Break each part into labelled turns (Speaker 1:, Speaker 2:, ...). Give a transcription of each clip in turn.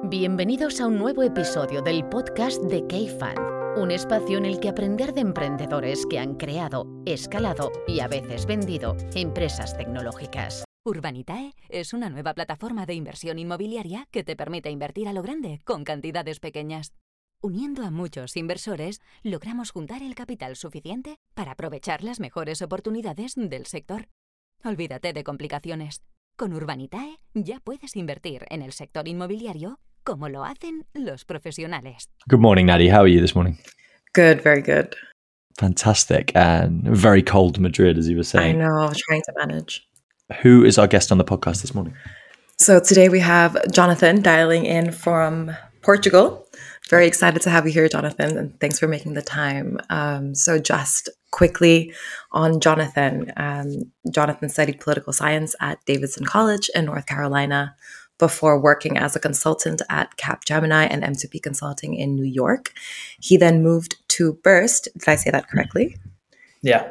Speaker 1: Bienvenidos a un nuevo episodio del podcast de K-Fund, un espacio en el que aprender de emprendedores que han creado, escalado y a veces vendido empresas tecnológicas.
Speaker 2: Urbanitae es una nueva plataforma de inversión inmobiliaria que te permite invertir a lo grande con cantidades pequeñas. Uniendo a muchos inversores, logramos juntar el capital suficiente para aprovechar las mejores oportunidades del sector. Olvídate de complicaciones. Con Urbanitae ya puedes invertir en el sector inmobiliario como lo hacen los profesionales.
Speaker 3: Good morning, Nadia. How are you this morning?
Speaker 4: Good, very good.
Speaker 3: Fantastic. And very cold Madrid, as you were saying.
Speaker 4: I know, trying to manage.
Speaker 3: Who is our guest on the podcast this morning?
Speaker 4: So today we have Jonathan dialing in from Portugal. Very excited to have you here, Jonathan, and thanks for making the time. So just quickly on Jonathan. Jonathan studied political science at Davidson College in North Carolina before working as a consultant at Capgemini and M2P Consulting in New York. He then moved to Burst. Did I say that correctly?
Speaker 5: Yeah.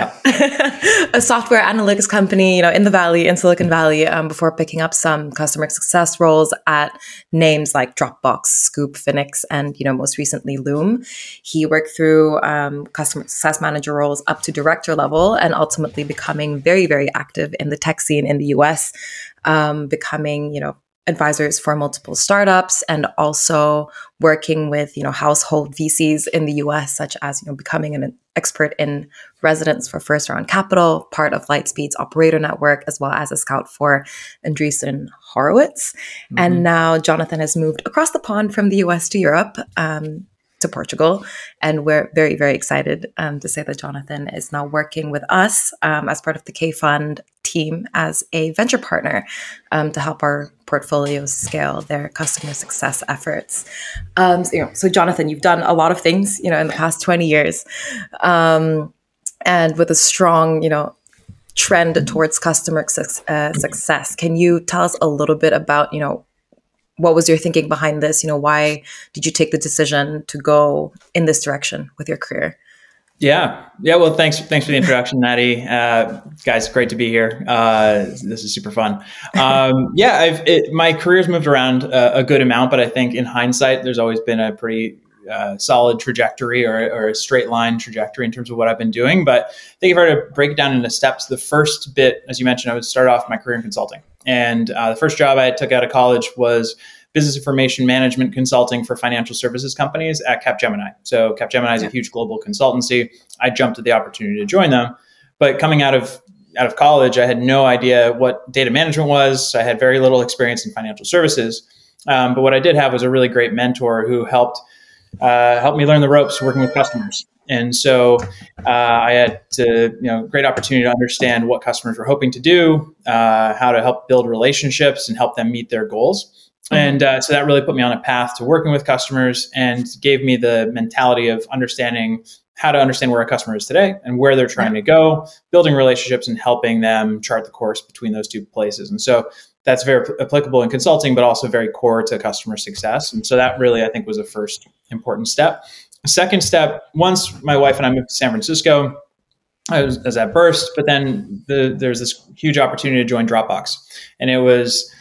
Speaker 4: A software analytics company, in the Valley, in Silicon Valley, before picking up some customer success roles at names like Dropbox, Scoop, Phoenix, and, most recently Loom. He worked through customer success manager roles up to director level and ultimately becoming very, very active in the tech scene in the US, becoming, advisors for multiple startups and also working with, household VCs in the US, such as, becoming an expert in residence for first round capital, part of Lightspeed's operator network, as well as a scout for Andreessen Horowitz. Mm-hmm. And now Jonathan has moved across the pond from the US to Europe, to Portugal. And we're very, very excited to say that Jonathan is now working with us as part of the K-Fund team as a venture partner to help our portfolios scale their customer success efforts. So Jonathan, you've done a lot of things, in the past 20 years and with a strong, trend towards customer success. Can you tell us a little bit about, what was your thinking behind this? Why did you take the decision to go in this direction with your career?
Speaker 5: Yeah. Well, thanks for the introduction, Natty. Guys, great to be here. This is super fun. My career's moved around a good amount, but I think in hindsight, there's always been a pretty solid trajectory or a straight line trajectory in terms of what I've been doing. But I think if I were to break it down into steps, the first bit, as you mentioned, I would start off my career in consulting. And the first job I took out of college was business information management consulting for financial services companies at Capgemini. So Capgemini is a huge global consultancy. I jumped at the opportunity to join them. But coming out of college, I had no idea what data management was. I had very little experience in financial services. But what I did have was a really great mentor who helped me learn the ropes working with customers. And so I had great opportunity to understand what customers were hoping to do, how to help build relationships and help them meet their goals. Mm-hmm. And so that really put me on a path to working with customers and gave me the mentality of understanding how to understand where a customer is today and where they're trying to go, building relationships and helping them chart the course between those two places. And so that's very applicable in consulting, but also very core to customer success. And so that really, I think, was the first important step. Second step, once my wife and I moved to San Francisco, I was at Burst, but then there's this huge opportunity to join Dropbox. And it was,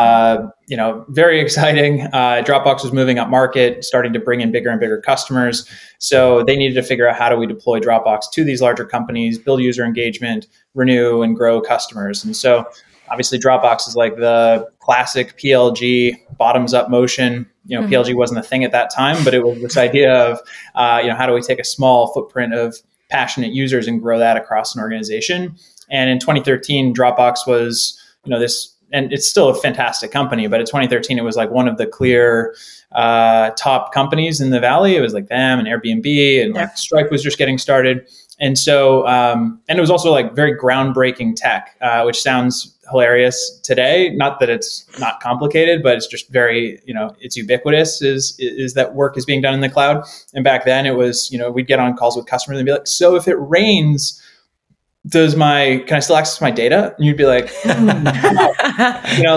Speaker 5: very exciting. Dropbox was moving up market, starting to bring in bigger and bigger customers. So they needed to figure out how do we deploy Dropbox to these larger companies, build user engagement, renew and grow customers. And so obviously Dropbox is like the classic PLG bottoms up motion. PLG wasn't a thing at that time, but it was this idea of, how do we take a small footprint of passionate users and grow that across an organization? And in 2013, Dropbox was, this, and it's still a fantastic company, but in 2013, it was like one of the clear top companies in the Valley. It was like them and Airbnb and like Stripe was just getting started. And so, and it was also like very groundbreaking tech, which sounds hilarious today. Not that it's not complicated, but it's just very, it's ubiquitous is that work is being done in the cloud. And back then it was, we'd get on calls with customers and be like, so if it rains, can I still access my data? And you'd be like,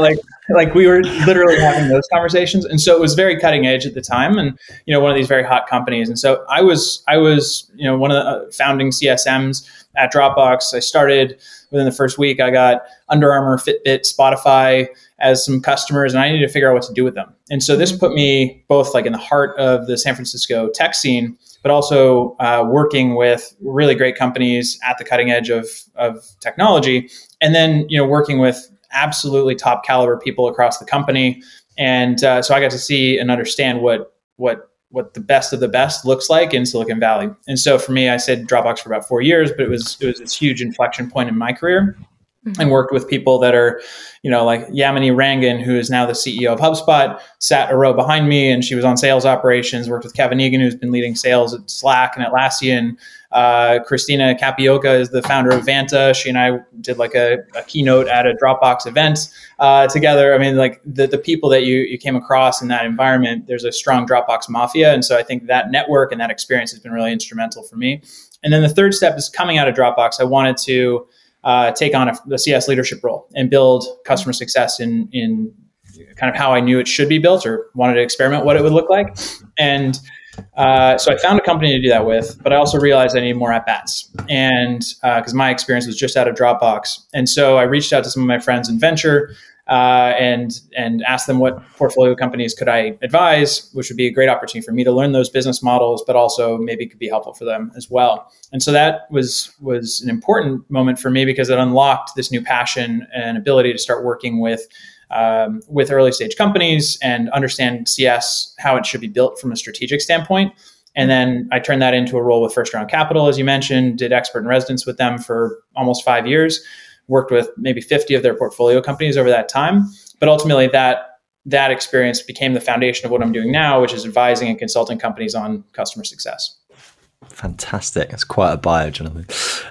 Speaker 5: Like we were literally having those conversations. And so it was very cutting edge at the time and, one of these very hot companies. And so I was, one of the founding CSMs at Dropbox. I started within the first week. I got Under Armour, Fitbit, Spotify as some customers, and I needed to figure out what to do with them. And so this put me both like in the heart of the San Francisco tech scene, but also working with really great companies at the cutting edge of technology. And then, working with absolutely top caliber people across the company. And so I got to see and understand what the best of the best looks like in Silicon Valley. And so for me, I stayed Dropbox for about 4 years, but it was this huge inflection point in my career. And worked with people that are, like Yamini Rangan, who is now the CEO of HubSpot, sat a row behind me, and she was on sales operations. Worked with Kevin Egan, who's been leading sales at Slack and Atlassian. Christina Capioca is the founder of Vanta. She and I did like a keynote at a Dropbox event together. I mean, like the people that you came across in that environment, there's a strong Dropbox mafia. And so I think that network and that experience has been really instrumental for me. And then the third step is coming out of Dropbox. I wanted to take on the CS leadership role and build customer success in kind of how I knew it should be built, or wanted to experiment what it would look like. And so I found a company to do that with, but I also realized I needed more at-bats, and because my experience was just out of Dropbox. And so I reached out to some of my friends in venture and asked them what portfolio companies could I advise, which would be a great opportunity for me to learn those business models, but also maybe could be helpful for them as well. And so that was an important moment for me because it unlocked this new passion and ability to start working with early stage companies and understand CS, how it should be built from a strategic standpoint. And then I turned that into a role with First Round Capital, as you mentioned, did expert in residence with them for almost 5 years, worked with maybe 50 of their portfolio companies over that time. But ultimately that experience became the foundation of what I'm doing now, which is advising and consulting companies on customer success.
Speaker 3: Fantastic. That's quite a bio, Jonathan.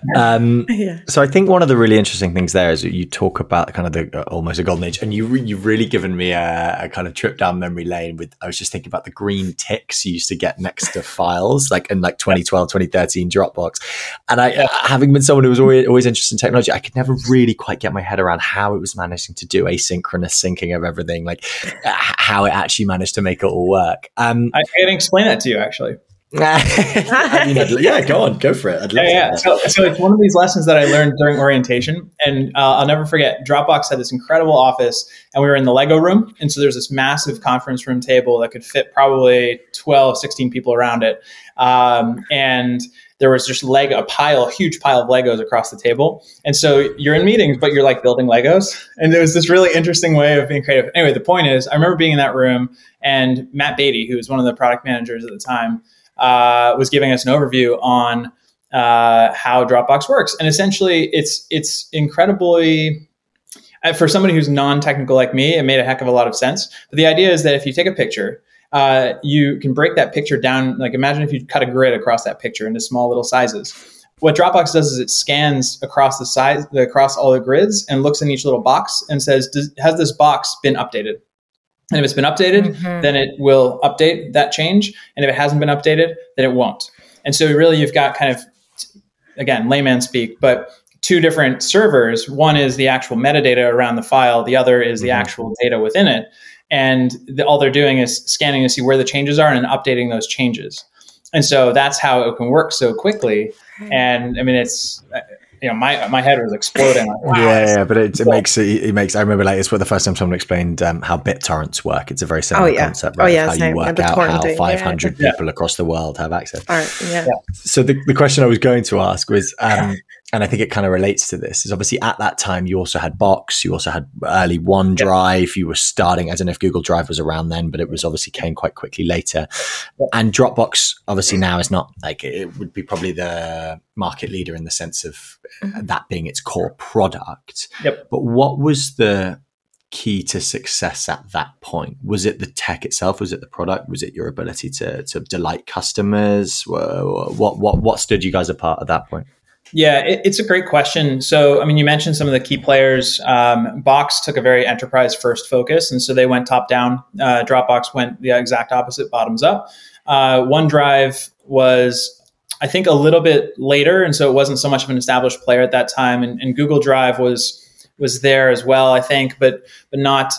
Speaker 3: So I think one of the really interesting things there is that you talk about kind of the almost a golden age, and you've really given me a kind of trip down memory lane with, I was just thinking about the green ticks you used to get next to files, like in like 2012, 2013 Dropbox. And having been someone who was always interested in technology, I could never really quite get my head around how it was managing to do asynchronous syncing of everything, like how it actually managed to make it all work. I
Speaker 5: can explain that to you, actually.
Speaker 3: I mean, go for it.
Speaker 5: So it's one of these lessons that I learned during orientation, and I'll never forget. Dropbox had this incredible office, and we were in the Lego room. And so there's this massive conference room table that could fit probably 12, 16 people around it. And there was just a huge pile of Legos across the table. And so you're in meetings, but you're like building Legos. And there was this really interesting way of being creative. Anyway, the point is, I remember being in that room, and Matt Beatty, who was one of the product managers at the time, was giving us an overview on how Dropbox works. And essentially, it's incredibly, for somebody who's non-technical like me, it made a heck of a lot of sense. But the idea is that if you take a picture, you can break that picture down. Like imagine if you cut a grid across that picture into small little sizes. What Dropbox does is it scans across across all the grids and looks in each little box and says, has this box been updated? And if it's been updated, then it will update that change. And if it hasn't been updated, then it won't. And so really you've got kind of, again, layman speak, but two different servers. One is the actual metadata around the file. The other is the actual data within it. And all they're doing is scanning to see where the changes are and updating those changes. And so that's how it can work so quickly. And I mean, it's... my head was exploding. Like, wow,
Speaker 3: but it makes. I remember like it's the first time someone explained how BitTorrents work. It's a very similar concept, right? How you work out how 500 people across the world have access. So the question I was going to ask was, and I think it kind of relates to this, is obviously at that time you also had Box, you also had early OneDrive, you were starting, I don't know if Google Drive was around then, but it was obviously came quite quickly later. And Dropbox obviously now is not like, it would be probably the market leader in the sense of that being its core product. But what was the key to success at that point? Was it the tech itself? Was it the product? Was it your ability to delight customers? What stood you guys apart at that point?
Speaker 5: Yeah, it's a great question. So, I mean, you mentioned some of the key players. Box took a very enterprise first focus, and so they went top down. Dropbox went the exact opposite, bottoms up. OneDrive was, I think, a little bit later, and so it wasn't so much of an established player at that time. And Google Drive was was there as well, I think, but not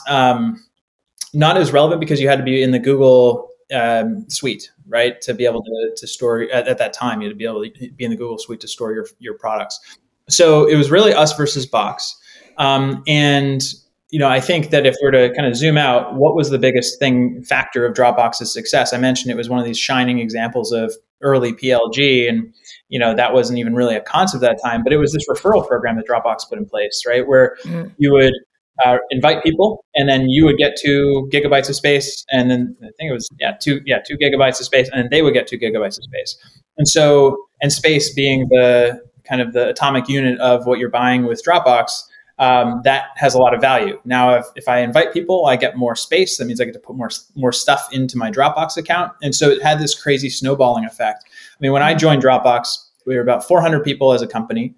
Speaker 5: as relevant because you had to be in the Google suite, right? To be able to store at that time, you had to be able to be in the Google suite to store your products. So it was really us versus Box. And I think that if we're to kind of zoom out, what was the biggest factor of Dropbox's success? I mentioned it was one of these shining examples of early PLG, and that wasn't even really a concept at that time, but it was this referral program that Dropbox put in place, right? Where you would invite people, and then you would get 2 gigabytes of space, and then I think it was 2 gigabytes of space, and then they would get 2 gigabytes of space. And space being the kind of the atomic unit of what you're buying with Dropbox, that has a lot of value. Now, if I invite people, I get more space. That means I get to put more stuff into my Dropbox account. And so it had this crazy snowballing effect. I mean, when I joined Dropbox, we were about 400 people as a company.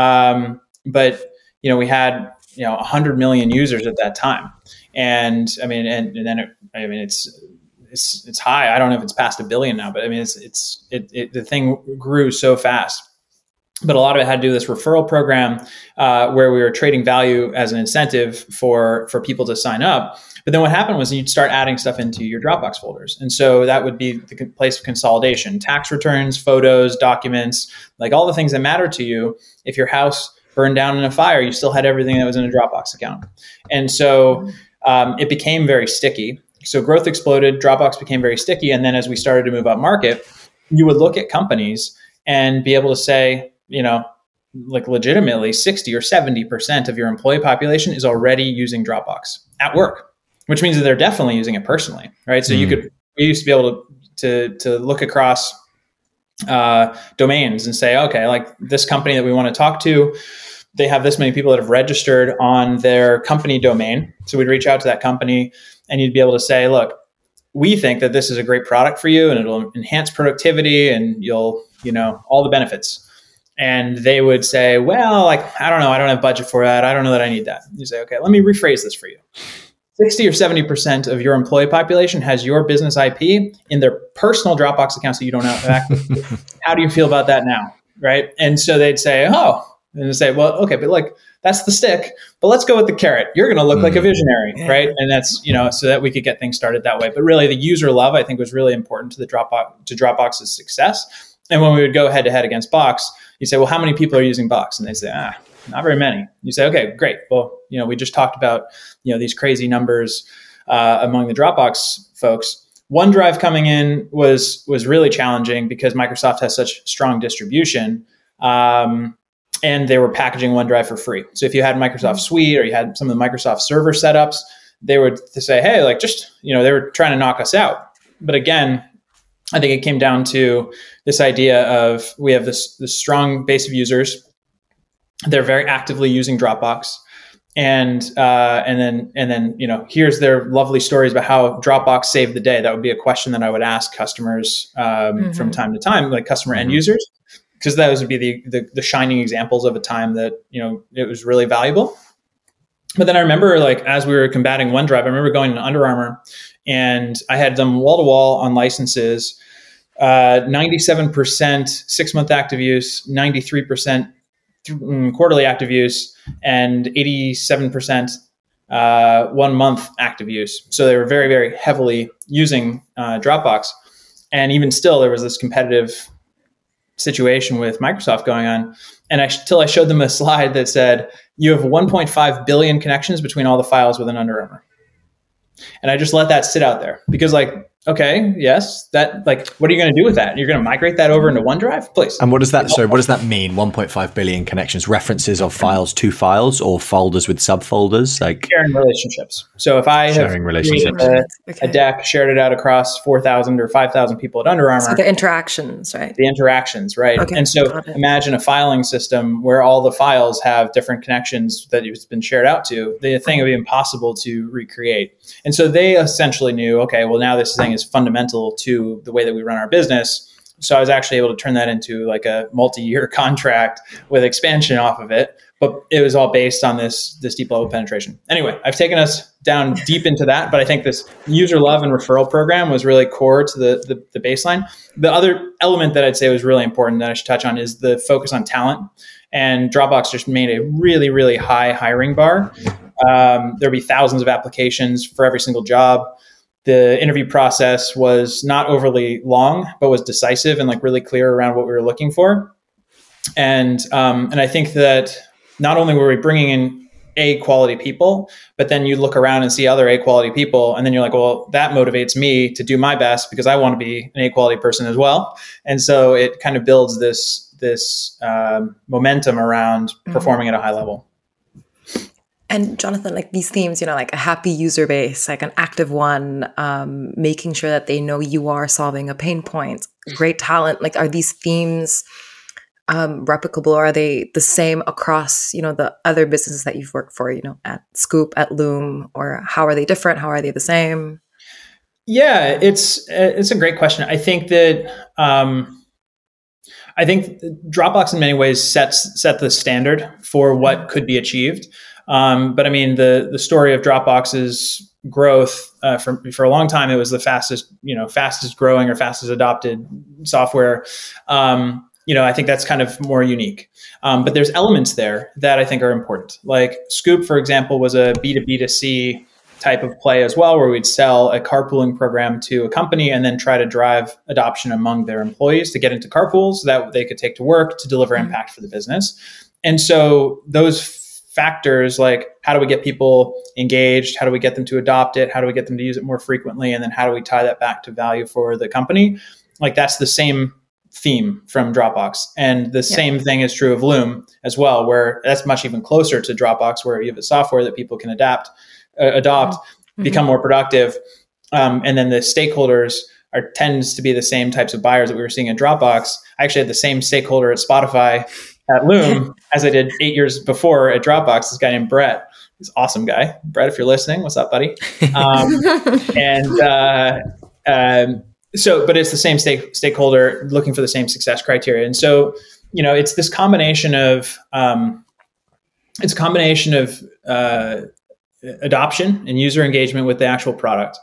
Speaker 5: But we had 100 million users at that time. And I mean, and then it's high. I don't know if it's past 1 billion now, but I mean, the thing grew so fast. But a lot of it had to do with this referral program where we were trading value as an incentive for people to sign up. But then what happened was you'd start adding stuff into your Dropbox folders. And so that would be the place of consolidation, tax returns, photos, documents, like all the things that matter to you. If your house burned down in a fire, you still had everything that was in a Dropbox account. And so it became very sticky. So growth exploded, Dropbox became very sticky. And then as we started to move up market, you would look at companies and be able to say, like legitimately 60 or 70% of your employee population is already using Dropbox at work, which means that they're definitely using it personally, right? So we used to be able to look across domains and say, okay, like this company that we want to talk to, they have this many people that have registered on their company domain. So we'd reach out to that company and you'd be able to say, look, we think that this is a great product for you and it'll enhance productivity and you'll, all the benefits. And they would say, well, like, I don't know. I don't have budget for that. I don't know that I need that. You say, okay, let me rephrase this for you. 60 or 70% of your employee population has your business IP in their personal Dropbox accounts that you don't have access to. How do you feel about that now? Right. And so they'd say, and they say, well, okay, but like, that's the stick, but let's go with the carrot. You're going to look like a visionary. Yeah. Right. And that's, so that we could get things started that way. But really the user love, I think, was really important to Dropbox's success. And when we would go head to head against Box, you say, well, how many people are using Box? And they say, not very many. You say, okay, great. Well, we just talked about, these crazy numbers among the Dropbox folks. OneDrive coming in was really challenging because Microsoft has such strong distribution, and they were packaging OneDrive for free. So if you had Microsoft Suite or you had some of the Microsoft server setups, they would say, hey, like just, they were trying to knock us out. But again, I think it came down to this idea of we have this strong base of users. They're very actively using Dropbox. And then, here's their lovely stories about how Dropbox saved the day. That would be a question that I would ask customers from time to time, like customer end users, because those would be the shining examples of a time that, it was really valuable. But then I remember, like, as we were combating OneDrive, I remember going to Under Armour and I had them wall to wall on licenses, 97% 6-month active use, 93% quarterly active use, and 87% 1 month active use. So they were very, very heavily using Dropbox. And even still, there was this competitive situation with Microsoft going on. And until I showed them a slide that said, you have 1.5 billion connections between all the files within Under Armour. And I just let that sit out there because, like, okay, yes, that, like, what are you going to do with that? You're going to migrate that over into OneDrive? Please.
Speaker 3: And what does that mean? 1.5 billion connections, references of files to files or folders with subfolders? Like
Speaker 5: sharing relationships. So if I have a deck, shared it out across 4,000 or 5,000 people at Under Armour.
Speaker 4: So the interactions, right?
Speaker 5: The interactions, right? Okay, and so imagine a filing system where all the files have different connections that it's been shared out to. The thing would be impossible to recreate. And so they essentially knew, okay, well, now this thing is fundamental to the way that we run our business. So I was actually able to turn that into like a multi-year contract with expansion off of it. But it was all based on this deep level penetration. Anyway, I've taken us down deep into that, but I think this user love and referral program was really core to the baseline. The other element that I'd say was really important that I should touch on is the focus on talent and Dropbox just made a really, really high hiring bar. There'd be thousands of applications for every single job. The interview process was not overly long, but was decisive and like really clear around what we were looking for. And I think that not only were we bringing in A quality people, but then you look around and see other A quality people, and then you're like, well, that motivates me to do my best because I want to be an A quality person as well. And so it kind of builds this momentum around performing at a high level.
Speaker 4: And Jonathan, like these themes, like a happy user base, like an active one, making sure that they know you are solving a pain point, great talent, like are these themes replicable, or are they the same across, the other businesses that you've worked for, at Scoop, at Loom, or how are they different? How are they the same?
Speaker 5: Yeah, it's a great question. I think that Dropbox in many ways set the standard for what could be achieved. But I mean, the story of Dropbox's growth for a long time, it was the fastest growing or fastest adopted software. I think that's kind of more unique. But there's elements there that I think are important. Like Scoop, for example, was a B2B2C type of play as well, where we'd sell a carpooling program to a company and then try to drive adoption among their employees to get into carpools that they could take to work to deliver impact for the business. And so those factors, like how do we get people engaged? How do we get them to adopt it? How do we get them to use it more frequently? And then how do we tie that back to value for the company? Like that's the same theme from Dropbox. And the same thing is true of Loom as well, where that's much even closer to Dropbox, where you have a software that people can adopt, become more productive. And then the stakeholders tends to be the same types of buyers that we were seeing in Dropbox. I actually had the same stakeholder at Spotify at Loom as I did 8 years before at Dropbox, this guy named Brett. He's an awesome guy. Brett, if you're listening, what's up, buddy? But it's the same stakeholder looking for the same success criteria. And so, it's this combination of, adoption and user engagement with the actual product.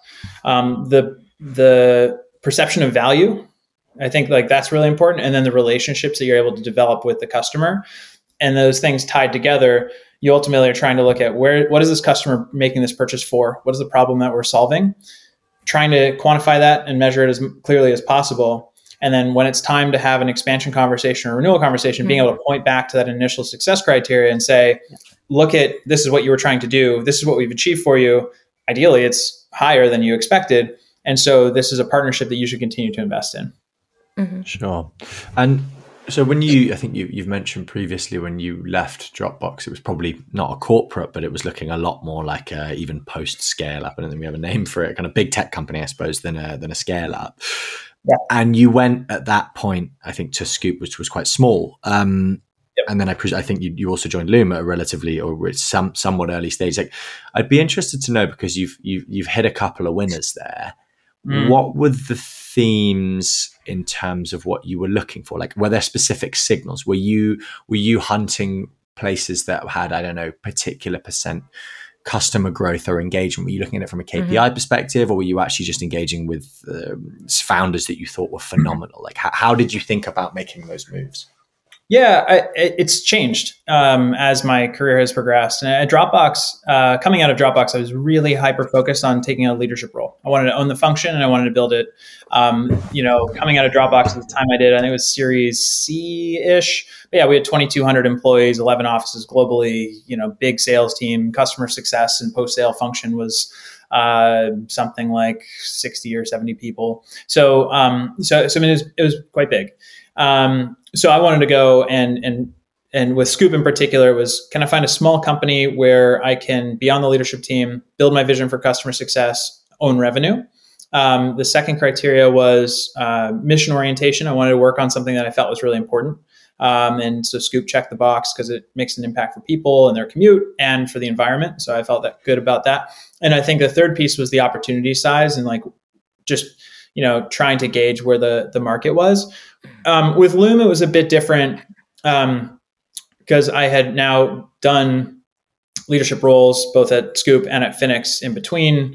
Speaker 5: The perception of value, I think like that's really important. And then the relationships that you're able to develop with the customer, and those things tied together, you ultimately are trying to look at what is this customer making this purchase for? What is the problem that we're solving? Trying to quantify that and measure it as clearly as possible. And then when it's time to have an expansion conversation or renewal conversation, being able to point back to that initial success criteria and say, look at, this is what you were trying to do. This is what we've achieved for you. Ideally, it's higher than you expected. And so this is a partnership that you should continue to invest in.
Speaker 3: Mm-hmm. Sure. And so I think you've mentioned previously when you left Dropbox, it was probably not a corporate, but it was looking a lot more like even post scale up. I don't think we have a name for it, kind of big tech company, I suppose, than a scale up. Yeah. And you went at that point, I think, to Scoop, which was quite small. And then I think you also joined Loom at a relatively or somewhat early stage. Like, I'd be interested to know, because you've hit a couple of winners there. What were the themes in terms of what you were looking for? Like, were there specific signals? Were you hunting places that had, I don't know, particular percent customer growth or engagement? Were you looking at it from a KPI perspective, or were you actually just engaging with founders that you thought were phenomenal? Like, how did you think about making those moves?
Speaker 5: Yeah, it's changed as my career has progressed. And at Dropbox, coming out of Dropbox, I was really hyper focused on taking a leadership role. I wanted to own the function and I wanted to build it. Coming out of Dropbox at the time I did, I think it was Series C-ish. But yeah, we had 2,200 employees, 11 offices globally, big sales team, customer success and post-sale function was something like 60 or 70 people. So I mean, it was quite big. So I wanted to go and with Scoop in particular, it was, can I find a small company where I can be on the leadership team, build my vision for customer success, own revenue? The second criteria was mission orientation. I wanted to work on something that I felt was really important. And so Scoop checked the box because it makes an impact for people and their commute and for the environment. So I felt good about that. And I think the third piece was the opportunity size and trying to gauge where the market was. With Loom, it was a bit different because I had now done leadership roles both at Scoop and at Phoenix in between.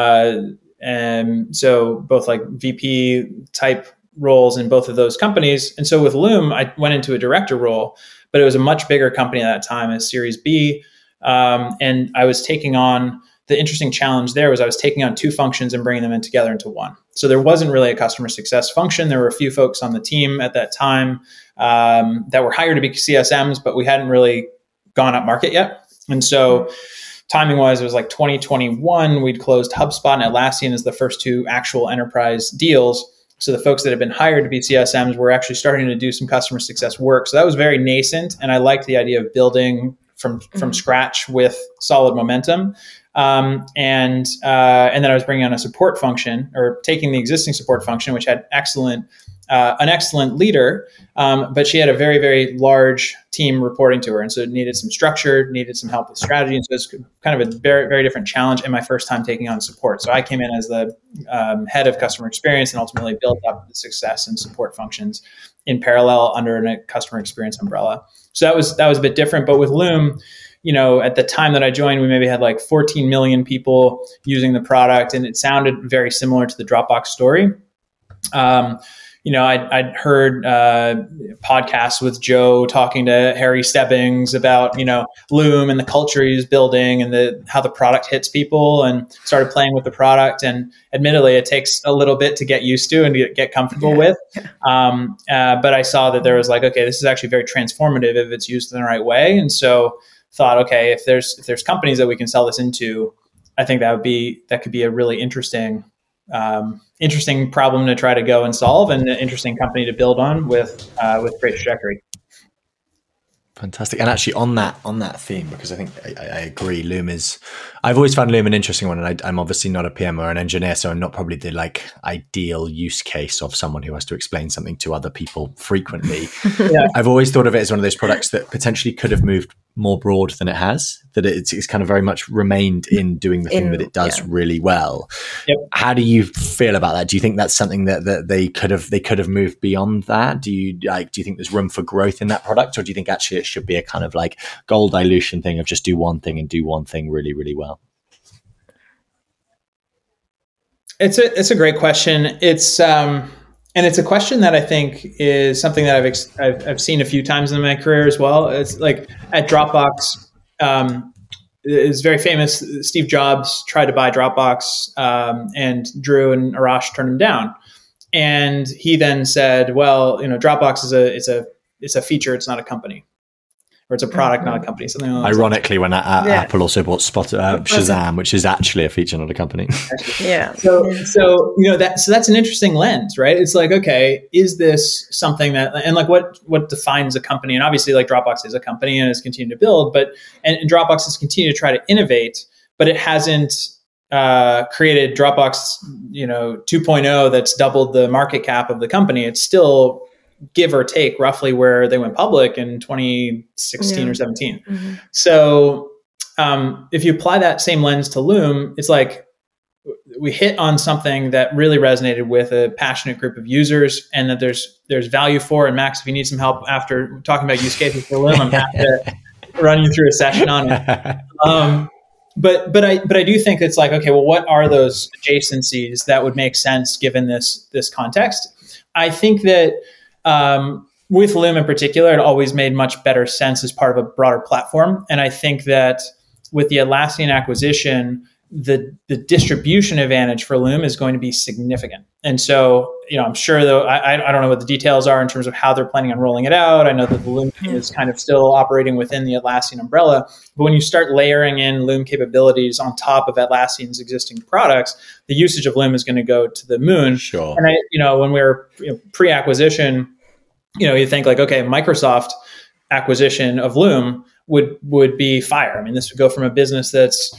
Speaker 5: And so both like VP type roles in both of those companies. And so with Loom, I went into a director role, but it was a much bigger company at that time, a Series B. And I was taking on, the interesting challenge there was I was taking on two functions and bringing them in together into one. So there wasn't really a customer success function. There were a few folks on the team at that time that were hired to be CSMs, but we hadn't really gone up market yet. And so timing wise, it was like 2021, we'd closed HubSpot and Atlassian as the first two actual enterprise deals. So the folks that had been hired to be CSMs were actually starting to do some customer success work. So that was very nascent. And I liked the idea of building from scratch with solid momentum. And then I was bringing on a support function, or taking the existing support function, which had an excellent leader, but she had a very, very large team reporting to her. And so it needed some structure, needed some help with strategy. And so it's kind of a very, very different challenge in my first time taking on support. So I came in as the head of customer experience and ultimately built up the success and support functions in parallel under a customer experience umbrella. So that was a bit different. But with Loom, at the time that I joined, we maybe had like 14 million people using the product, and it sounded very similar to the Dropbox story. I'd heard podcasts with Joe talking to Harry Stebbings about, Loom and the culture he was building and how the product hits people, and started playing with the product. And admittedly, it takes a little bit to get used to and to get comfortable with. But I saw that there was like, okay, this is actually very transformative if it's used in the right way. And so thought, okay, if there's companies that we can sell this into, I think that could be a really interesting problem to try to go and solve, and an interesting company to build on with great trajectory.
Speaker 3: Fantastic. And actually on that theme, because I think I agree, I've always found Loom an interesting one, and I'm obviously not a PM or an engineer, so I'm not probably the ideal use case of someone who has to explain something to other people frequently. Yeah. I've always thought of it as one of those products that potentially could have moved more broad than it has, that it's kind of very much remained in doing the thing that it does really well. Yep. How do you feel about that? Do you think that's something that they could have moved beyond that? Do you think there's room for growth in that product, or do you think actually it should be a kind of like goal dilution thing of just do one thing and do one thing really, really well?
Speaker 5: It's a great question. And it's a question that I think is something that I've seen a few times in my career as well. It's like at Dropbox, it's very famous. Steve Jobs tried to buy Dropbox, and Drew and Arash turned him down. And he then said, "Well, Dropbox is a feature. It's not a company." Or it's a product, not a company. Something like
Speaker 3: ironically, when Apple also bought Shazam, which is actually a feature, not a company.
Speaker 4: Yeah.
Speaker 5: So that's an interesting lens, right? It's like, okay, is this something that, and like what defines a company? And obviously, like Dropbox is a company and has continued to build, and Dropbox has continued to try to innovate, but it hasn't created Dropbox, 2.0 that's doubled the market cap of the company. It's still, give or take, roughly where they went public in 2016 or 17. Mm-hmm. So if you apply that same lens to Loom, it's like we hit on something that really resonated with a passionate group of users, and that there's value for. And Max, if you need some help after talking about use cases for Loom, I'm happy to run you through a session on it. But I do think it's like, okay, well, what are those adjacencies that would make sense given this context? I think that with Loom in particular, it always made much better sense as part of a broader platform. And I think that with the Atlassian acquisition, the distribution advantage for Loom is going to be significant. And so, I'm sure, though, I don't know what the details are in terms of how they're planning on rolling it out. I know that the Loom team is kind of still operating within the Atlassian umbrella. But when you start layering in Loom capabilities on top of Atlassian's existing products, the usage of Loom is going to go to the moon.
Speaker 3: Sure.
Speaker 5: And when we were pre-acquisition, you think like, okay, Microsoft acquisition of Loom would be fire. I mean, this would go from a business that's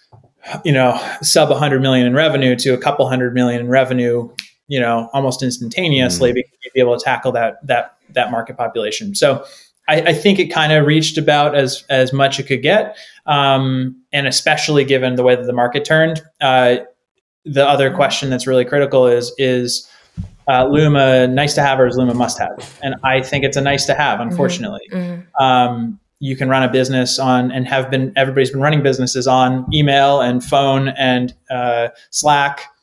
Speaker 5: sub 100 million in revenue to a couple 100 million in revenue, almost instantaneously, because you'd be able to tackle that market population. So I think it kind of reached about as much it could get. And especially given the way that the market turned, the other question that's really critical is Loom a nice to have, or is Loom a must have? And I think it's a nice to have, unfortunately. Mm-hmm. You can run a business on, and everybody's been running businesses on email and phone and Slack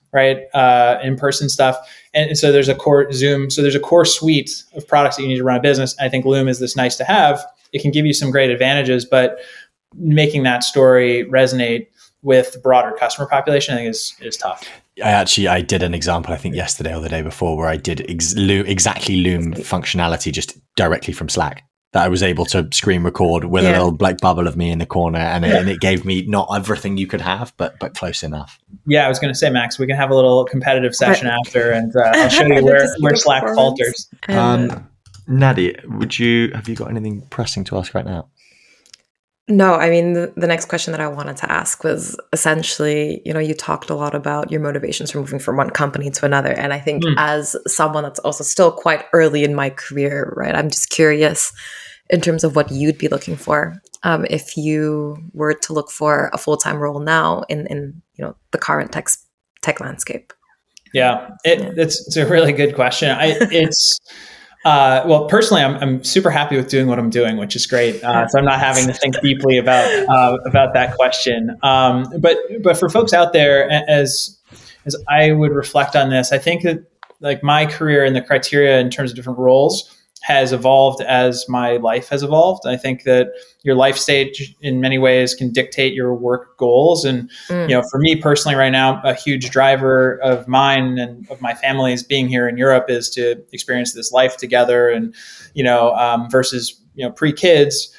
Speaker 5: right? In-person stuff. And so there's a core Zoom. So there's a core suite of products that you need to run a business. I think Loom is this nice to have. It can give you some great advantages, but making that story resonate with the broader customer population, I think is tough.
Speaker 3: I did an example, I think yesterday or the day before, where I did exactly Loom functionality just directly from Slack. That I was able to screen record with a little like bubble of me in the corner, and it gave me not everything you could have, but close enough.
Speaker 5: Yeah, I was going to say, Max, we can have a little competitive session after, and I'll show you where Slack falters.
Speaker 3: Nadi, have you got anything pressing to ask right now?
Speaker 4: No, I mean, the next question that I wanted to ask was essentially, you talked a lot about your motivations for moving from one company to another. And I think as someone that's also still quite early in my career, right, I'm just curious in terms of what you'd be looking for if you were to look for a full-time role now in the current tech landscape.
Speaker 5: Yeah, it's a really good question. Well, personally, I'm super happy with doing what I'm doing, which is great. So I'm not having to think deeply about that question. But for folks out there, as I would reflect on this, I think that like my career and the criteria in terms of different roles has evolved as my life has evolved. I think that your life stage in many ways can dictate your work goals. And, for me personally right now, a huge driver of mine and of my family's being here in Europe is to experience this life together. And, versus, pre-kids,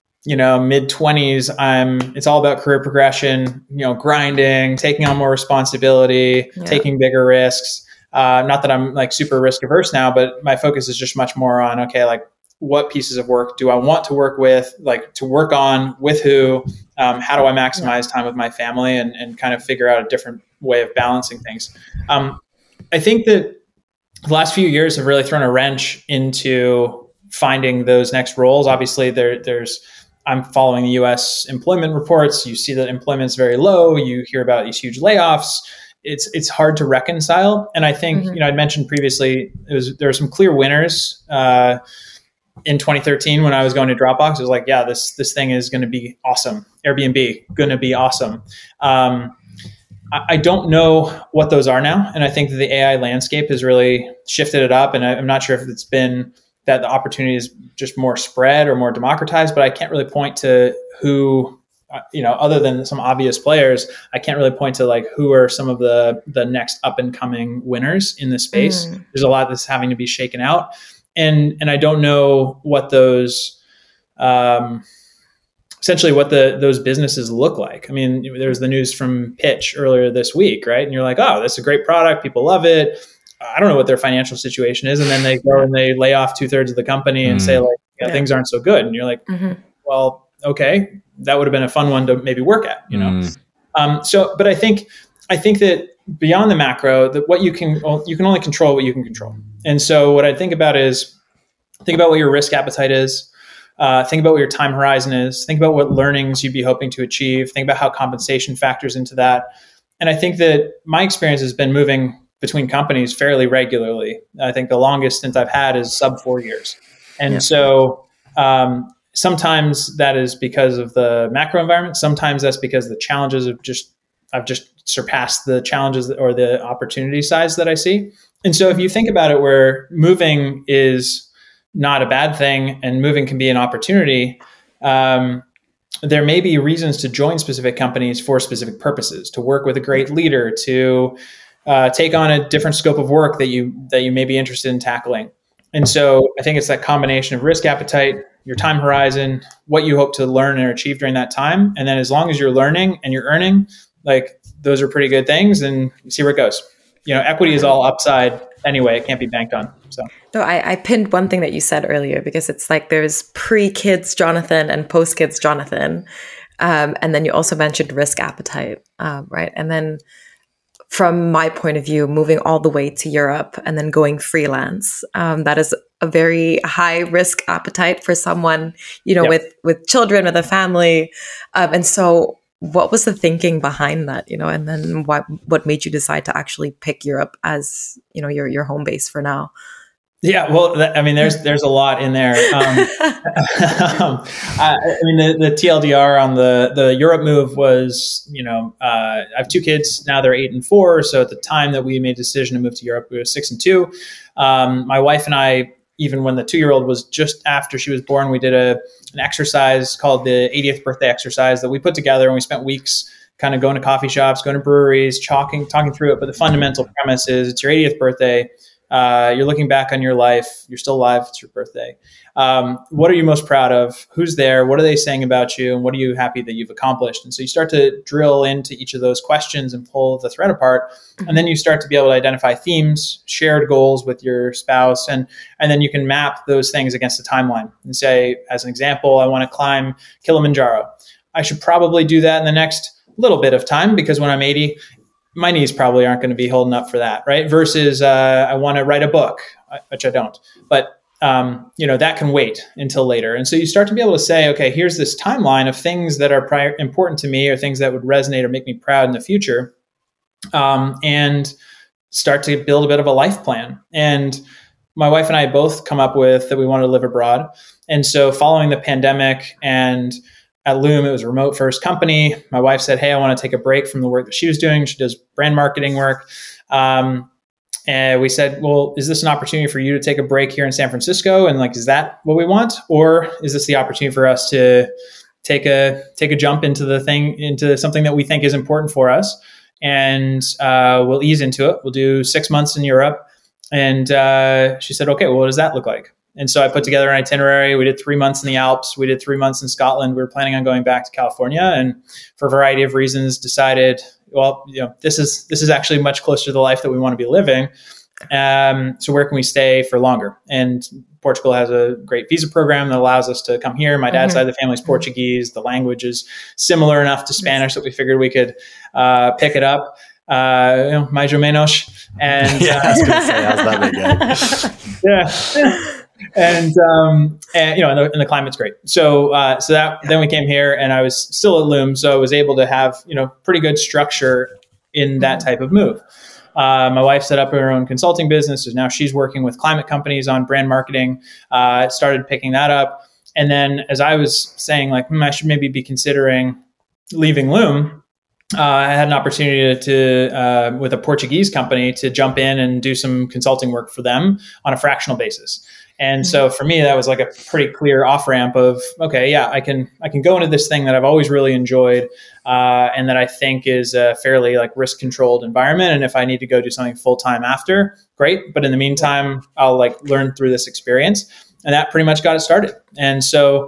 Speaker 5: mid-20s, it's all about career progression, grinding, taking on more responsibility, taking bigger risks. Not that I'm like super risk averse now, but my focus is just much more on, okay, like what pieces of work do I want to work with, like to work on with who, how do I maximize time with my family and kind of figure out a different way of balancing things. I think that the last few years have really thrown a wrench into finding those next roles. Obviously I'm following the US employment reports. You see that employment's very low. You hear about these huge layoffs. It's hard to reconcile. And I think, I'd mentioned previously, there were some clear winners in 2013 when I was going to Dropbox. It was like, this thing is going to be awesome. Airbnb, going to be awesome. I don't know what those are now. And I think that the AI landscape has really shifted it up. And I'm not sure if it's been that the opportunity is just more spread or more democratized, but I can't really point to who, other than some obvious players, I can't really point to like who are some of the next up and coming winners in this space. There's a lot that's having to be shaken out. And I don't know what those, essentially what those businesses look like. I mean, there was the news from Pitch earlier this week, right? And you're like, oh, that's a great product. People love it. I don't know what their financial situation is. And then they go and they lay off 2/3 of the company and say like, things aren't so good. And you're like, well, okay, that would have been a fun one to maybe work at, but I think that beyond the macro, that what you can only control what you can control. And so what I think about is think about what your risk appetite is. Think about what your time horizon is. Think about what learnings you'd be hoping to achieve. Think about how compensation factors into that. And I think that my experience has been moving between companies fairly regularly. I think the longest stint I've had is sub 4 years. And so sometimes that is because of the macro environment. Sometimes that's because the challenges I've just surpassed the challenges or the opportunity size that I see. And so if you think about it, where moving is not a bad thing and moving can be an opportunity, there may be reasons to join specific companies for specific purposes, to work with a great leader, to take on a different scope of work that you may be interested in tackling. And so I think it's that combination of risk appetite, your time horizon, what you hope to learn or achieve during that time. And then as long as you're learning and you're earning, like those are pretty good things, and you see where it goes. Equity is all upside anyway. It can't be banked on. So
Speaker 4: no, I pinned one thing that you said earlier, because it's like there's pre-kids Jonathan and post-kids Jonathan. And then you also mentioned risk appetite, right? And then from my point of view, moving all the way to Europe and then going freelance, that is a very high risk appetite for someone, with children, with a family. And so what was the thinking behind that, and then what made you decide to actually pick Europe as, your home base for now?
Speaker 5: Yeah, well, I mean, there's a lot in there. I mean, the TLDR on the Europe move was, I have 2 kids now; they're 8 and 4. So at the time that we made a decision to move to Europe, we were 6 and 2. My wife and I, even when the 2-year-old was just after she was born, we did an exercise called the 80th birthday exercise that we put together, and we spent weeks kind of going to coffee shops, going to breweries, talking through it. But the fundamental premise is it's your 80th birthday. You're looking back on your life. You're still alive. It's your birthday. What are you most proud of? Who's there? What are they saying about you? And what are you happy that you've accomplished? And so you start to drill into each of those questions and pull the thread apart. And then you start to be able to identify themes, shared goals with your spouse. And then you can map those things against a timeline and say, as an example, I want to climb Kilimanjaro. I should probably do that in the next little bit of time, because when I'm 80, my knees probably aren't going to be holding up for that, right? Versus I want to write a book, which I don't. But that can wait until later. And so you start to be able to say, okay, here's this timeline of things that are important to me, or things that would resonate or make me proud in the future, and start to build a bit of a life plan. And my wife and I both come up with that we want to live abroad. And so following the pandemic, and at Loom, it was a remote first company. My wife said, hey, I want to take a break from the work that she was doing. She does brand marketing work. And we said, well, is this an opportunity for you to take a break here in San Francisco? And is that what we want? Or is this the opportunity for us to take a jump into something that we think is important for us? And we'll ease into it. We'll do 6 months in Europe. And she said, okay, well, what does that look like? And so I put together an itinerary. We did 3 months in the Alps. We did 3 months in Scotland. We were planning on going back to California, and for a variety of reasons decided, well, this is actually much closer to the life that we want to be living. So where can we stay for longer? And Portugal has a great visa program that allows us to come here. My dad's side of the family is Portuguese. The language is similar enough to Spanish that we figured we could pick it up. Mais ou menos. And
Speaker 3: I was going to say, how's that big?
Speaker 5: Yeah. And the climate's great. So then we came here, and I was still at Loom. So I was able to have, pretty good structure in that type of move. My wife set up her own consulting business. So now she's working with climate companies on brand marketing, started picking that up. And then as I was saying, I should maybe be considering leaving Loom, I had an opportunity to with a Portuguese company to jump in and do some consulting work for them on a fractional basis. And so for me, that was a pretty clear off ramp of, okay, yeah, I can go into this thing that I've always really enjoyed, and that I think is a fairly risk controlled environment. And if I need to go do something full time after, great. But in the meantime, I'll learn through this experience, and that pretty much got it started. And so,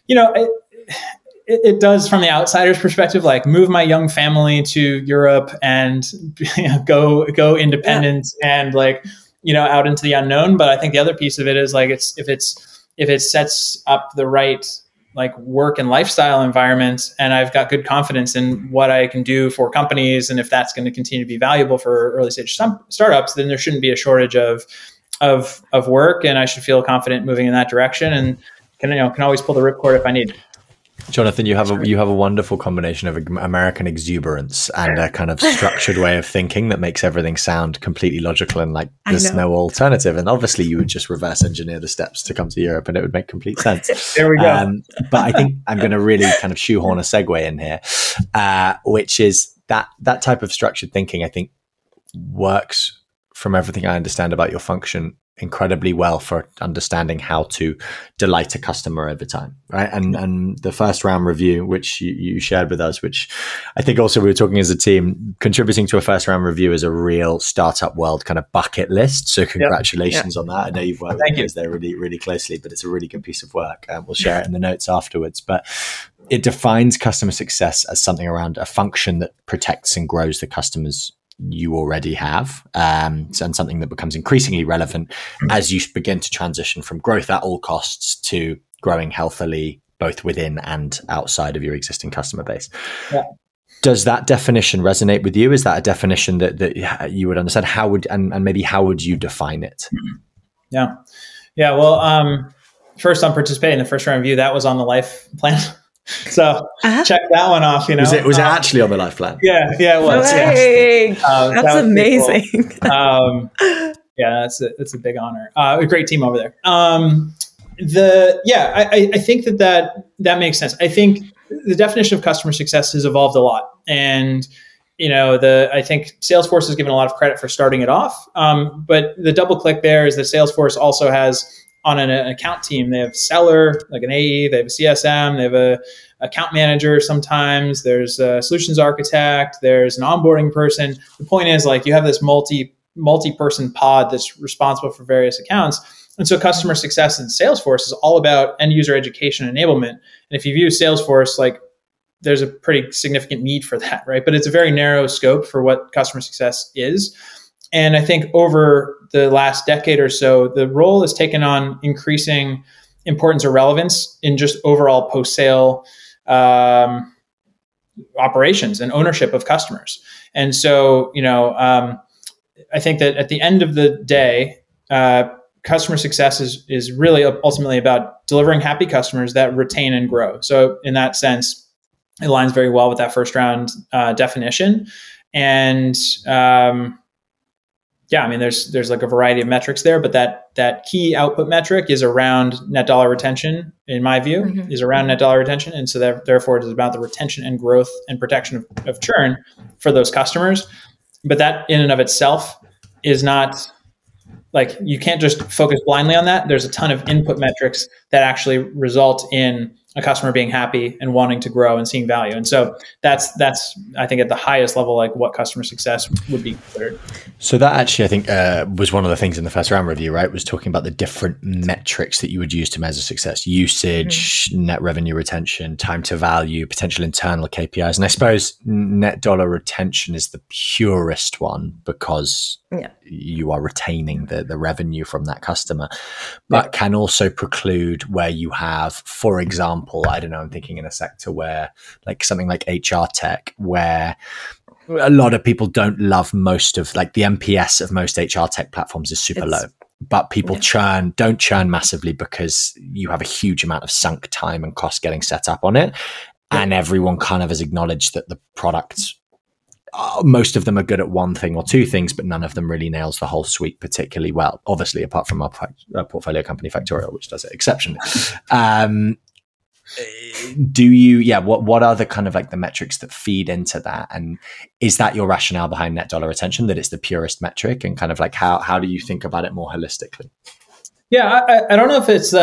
Speaker 5: it does, from the outsider's perspective, move my young family to Europe and go independent and out into the unknown. But I think the other piece of it is if it sets up the right work and lifestyle environment, and I've got good confidence in what I can do for companies, and if that's going to continue to be valuable for early stage startups, then there shouldn't be a shortage of work, and I should feel confident moving in that direction, and can always pull the ripcord if I need.
Speaker 3: Jonathan, you have a wonderful combination of American exuberance and a kind of structured way of thinking that makes everything sound completely logical and there's no alternative. And obviously, you would just reverse engineer the steps to come to Europe, and it would make complete sense.
Speaker 5: There we go.
Speaker 3: But I think I'm going to really kind of shoehorn a segue in here, which is that type of structured thinking. I think works, from everything I understand about your function, incredibly well for understanding how to delight a customer over time, right? And the first round review, which you shared with us, which I think also we were talking as a team, contributing to a first round review is a real startup world kind of bucket list. So congratulations on that. I know you've worked with us there really, really closely, but it's a really good piece of work. We'll share it in the notes afterwards. But it defines customer success as something around a function that protects and grows the customers you already have, and something that becomes increasingly relevant as you begin to transition from growth at all costs to growing healthily, both within and outside of your existing customer base. Yeah. Does that definition resonate with you? Is that a definition that you would understand? How would you define it?
Speaker 5: Yeah. Well, first, on participating in the first round review, that was on the life plan. So check that one off.
Speaker 3: Was it actually on the life plan?
Speaker 5: Yeah, it was.
Speaker 4: That's amazing.
Speaker 5: Cool. Yeah, that's a big honor. A great team over there. I think that makes sense. I think the definition of customer success has evolved a lot, and I think Salesforce is given a lot of credit for starting it off. But the double click there is that Salesforce also has on an account team, they have seller, like an AE, they have a CSM, they have a account manager. Sometimes there's a solutions architect, there's an onboarding person. The point is, like, you have this multi-person pod that's responsible for various accounts. And so customer success in Salesforce is all about end user education and enablement. And if you view Salesforce, like, there's a pretty significant need for that, right? But it's a very narrow scope for what customer success is. And I think over the last decade or so, the role has taken on increasing importance or relevance in just overall post-sale operations and ownership of customers. And so, I think that at the end of the day, customer success is really ultimately about delivering happy customers that retain and grow. So in that sense, it aligns very well with that first round definition. And there's like a variety of metrics there, but that key output metric is around net dollar retention, in my view, is around net dollar retention. And so therefore it is about the retention and growth and protection of churn for those customers. But that in and of itself is not, like, you can't just focus blindly on that. There's a ton of input metrics that actually result in a customer being happy and wanting to grow and seeing value. And so that's I think at the highest level, like, what customer success would be considered.
Speaker 3: So that actually, I think, was one of the things in the first round review, right? Was talking about the different metrics that you would use to measure success: usage, net revenue retention, time to value, potential internal KPIs. And I suppose net dollar retention is the purest one because you are retaining the revenue from that customer, but can also preclude where you have, for example, I don't know, I'm thinking in a sector where, like, something like HR tech, where a lot of people don't love most of, like, the NPS of most HR tech platforms is super low, but people don't churn massively because you have a huge amount of sunk time and cost getting set up on it. And everyone kind of has acknowledged that the products, most of them are good at one thing or two things, but none of them really nails the whole suite particularly well. Obviously, apart from our portfolio company Factorial, which does it exceptionally. What are the kind of, like, the metrics that feed into that? And is that your rationale behind net dollar retention, that it's the purest metric? And kind of, like, how do you think about it more holistically?
Speaker 5: Yeah, I don't know if it's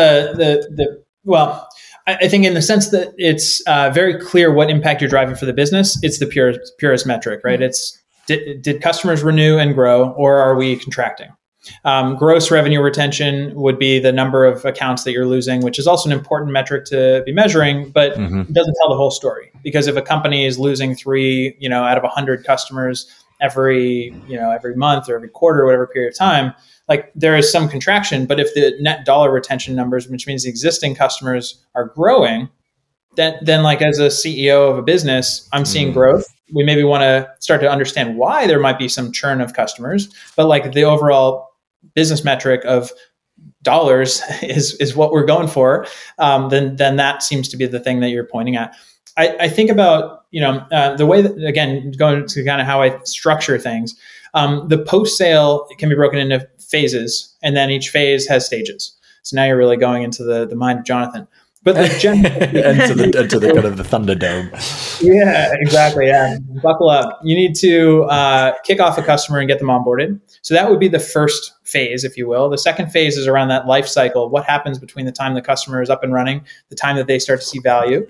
Speaker 5: I think in the sense that it's very clear what impact you're driving for the business. It's the purest metric, right? It's did customers renew and grow, or are we contracting? Gross revenue retention would be the number of accounts that you're losing, which is also an important metric to be measuring, but it doesn't tell the whole story. Because if a company is losing 3, out of 100 customers every month or every quarter or whatever period of time, like, there is some contraction. But if the net dollar retention numbers, which means the existing customers, are growing, then like, as a CEO of a business, I'm seeing growth. We maybe want to start to understand why there might be some churn of customers, but, like, the overall business metric of dollars is what we're going for. Then that seems to be the thing that you're pointing at. I think about, the way that, again, going to kind of how I structure things, the post-sale can be broken into phases, and then each phase has stages. So now you're really going into the mind of Jonathan. But the general
Speaker 3: into the kind of the Thunderdome.
Speaker 5: Yeah, exactly. Yeah, buckle up. You need to kick off a customer and get them onboarded. So that would be the first phase, if you will. The second phase is around that life cycle. What happens between the time the customer is up and running, the time that they start to see value,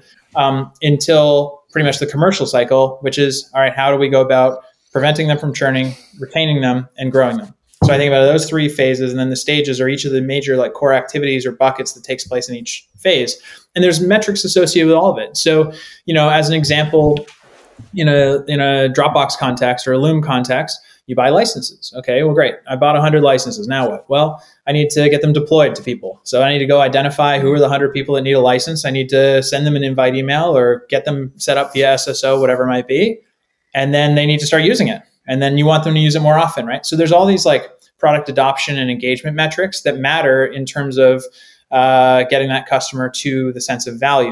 Speaker 5: until pretty much the commercial cycle, which is, all right, how do we go about preventing them from churning, retaining them, and growing them? So I think about those 3 phases, and then the stages are each of the major, like, core activities or buckets that takes place in each phase. And there's metrics associated with all of it. So, as an example, in a Dropbox context or a Loom context, you buy licenses. Okay, well, great. I bought 100 licenses. Now what? Well, I need to get them deployed to people. So I need to go identify who are the 100 people that need a license. I need to send them an invite email or get them set up via SSO, whatever it might be. And then they need to start using it. And then you want them to use it more often, right? So there's all these, like, product adoption and engagement metrics that matter in terms of getting that customer to the sense of value.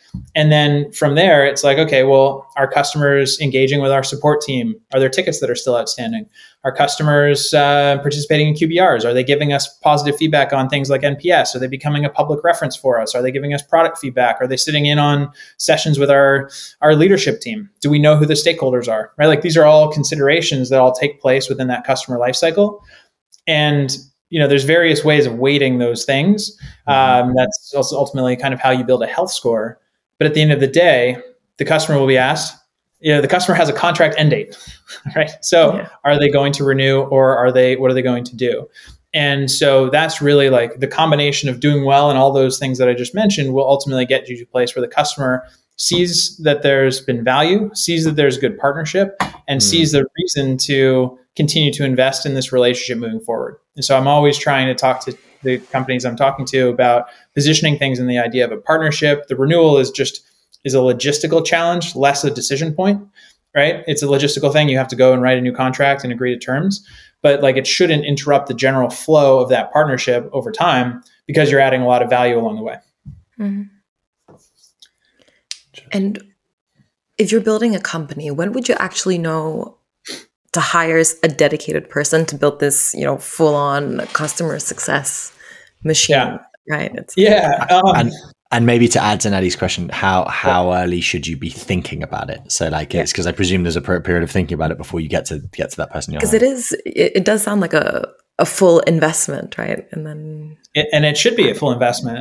Speaker 5: And then from there, it's like, okay, well, are customers engaging with our support team? Are there tickets that are still outstanding? Are customers participating in QBRs? Are they giving us positive feedback on things like NPS? Are they becoming a public reference for us? Are they giving us product feedback? Are they sitting in on sessions with our leadership team? Do we know who the stakeholders are, right? Like these are all considerations that all take place within that customer lifecycle. And there's various ways of weighting those things. That's also ultimately kind of how you build a health score. But at the end of the day, the customer will be asked, the customer has a contract end date, right? So are they going to renew, or what are they going to do? And so that's really like the combination of doing well and all those things that I just mentioned will ultimately get you to a place where the customer sees that there's been value, sees that there's good partnership, and sees the reason to continue to invest in this relationship moving forward. And so I'm always trying to talk to the companies I'm talking to about positioning things in the idea of a partnership. The renewal is a logistical challenge, less a decision point, right? It's a logistical thing. You have to go and write a new contract and agree to terms, but like it shouldn't interrupt the general flow of that partnership over time because you're adding a lot of value along the way.
Speaker 4: Mm-hmm. And if you're building a company, when would you actually know to hire a dedicated person to build this, full-on customer success machine, right?
Speaker 3: And maybe to add to Nadi's question, how early should you be thinking about it? So like it's because I presume there's a period of thinking about it before you get to that person.
Speaker 4: Because it does sound like a full investment, right? And then
Speaker 5: it should be a full investment.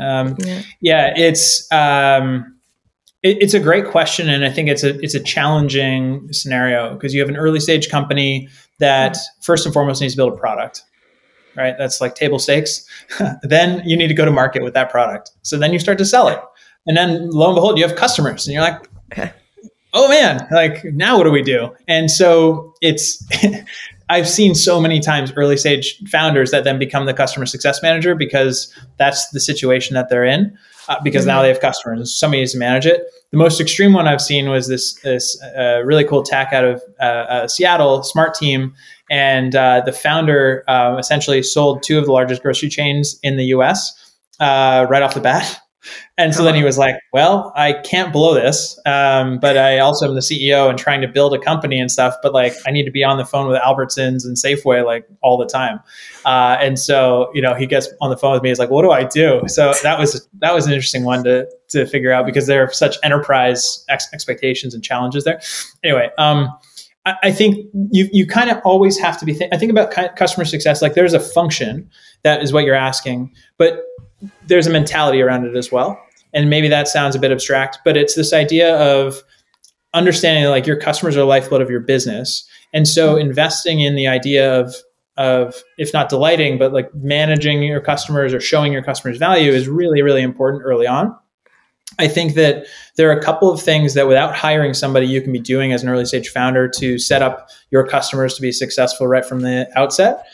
Speaker 5: It's a great question, and I think it's a challenging scenario because you have an early stage company that first and foremost needs to build a product, right? That's like table stakes. Then you need to go to market with that product. So then you start to sell it, and then lo and behold, you have customers, and you're like, okay, oh man, like now what do we do? And so it's I've seen so many times early stage founders that then become the customer success manager because that's the situation that they're in. Because now they have customers and somebody needs to manage it. The most extreme one I've seen was this really cool tech out of Seattle, Smart Team. And the founder essentially sold 2 of the largest grocery chains in the US right off the bat. And so then he was like, well, I can't blow this, but I also am the CEO and trying to build a company and stuff, but like I need to be on the phone with Albertsons and Safeway like all the time. And so, he gets on the phone with me. He's like, what do I do? So that was an interesting one to figure out because there are such enterprise expectations and challenges there. Anyway, I think you kind of always have to be, I think about customer success, like there's a function that is what you're asking, but there's a mentality around it as well. And maybe that sounds a bit abstract, but it's this idea of understanding like your customers are the lifeblood of your business. And so investing in the idea of if not delighting, but like managing your customers or showing your customers value is really, really important early on. I think that there are a couple of things that without hiring somebody you can be doing as an early stage founder to set up your customers to be successful right from the outset.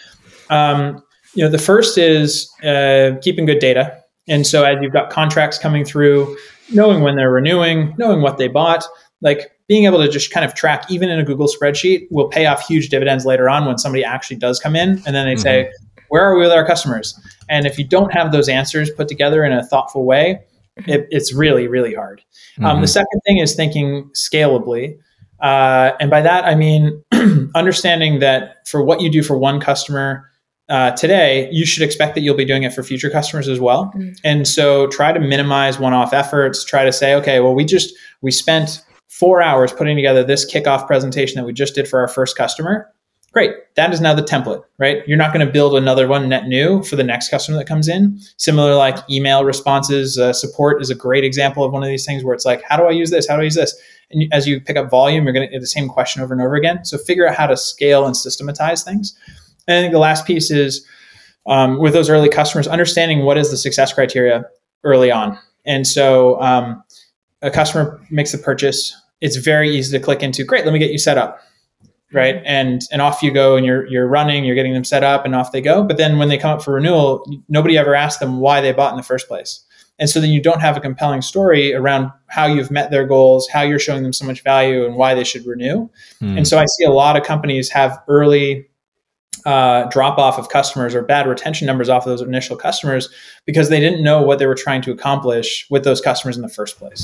Speaker 5: The first is keeping good data. And so as you've got contracts coming through, knowing when they're renewing, knowing what they bought, like being able to just kind of track even in a Google spreadsheet will pay off huge dividends later on when somebody actually does come in and then they say, where are we with our customers? And if you don't have those answers put together in a thoughtful way, it's really, really hard. The second thing is thinking scalably. And by that, I mean, understanding that for what you do for one customer today, you should expect that you'll be doing it for future customers as well. And so try to minimize one-off efforts, try to say, okay, well, we spent 4 hours putting together this kickoff presentation that we just did for our first customer. Great. That is now the template, right? You're not going to build another one net new for the next customer that comes in. Similar like email responses, support is a great example of one of these things where it's like, how do I use this? How do I use this? And as you pick up volume, you're going to get the same question over and over again. So figure out how to scale and systematize things. And I think the last piece is with those early customers, understanding what is the success criteria early on. And so a customer makes the purchase. It's very easy to click into, great, let me get you set up. Right. And off you go and you're running, you're getting them set up and off they go. But then when they come up for renewal, nobody ever asked them why they bought in the first place. And so then you don't have a compelling story around how you've met their goals, how you're showing them so much value and why they should renew. And so I see a lot of companies have early drop off of customers or bad retention numbers off of those initial customers because they didn't know what they were trying to accomplish with those customers in the first place.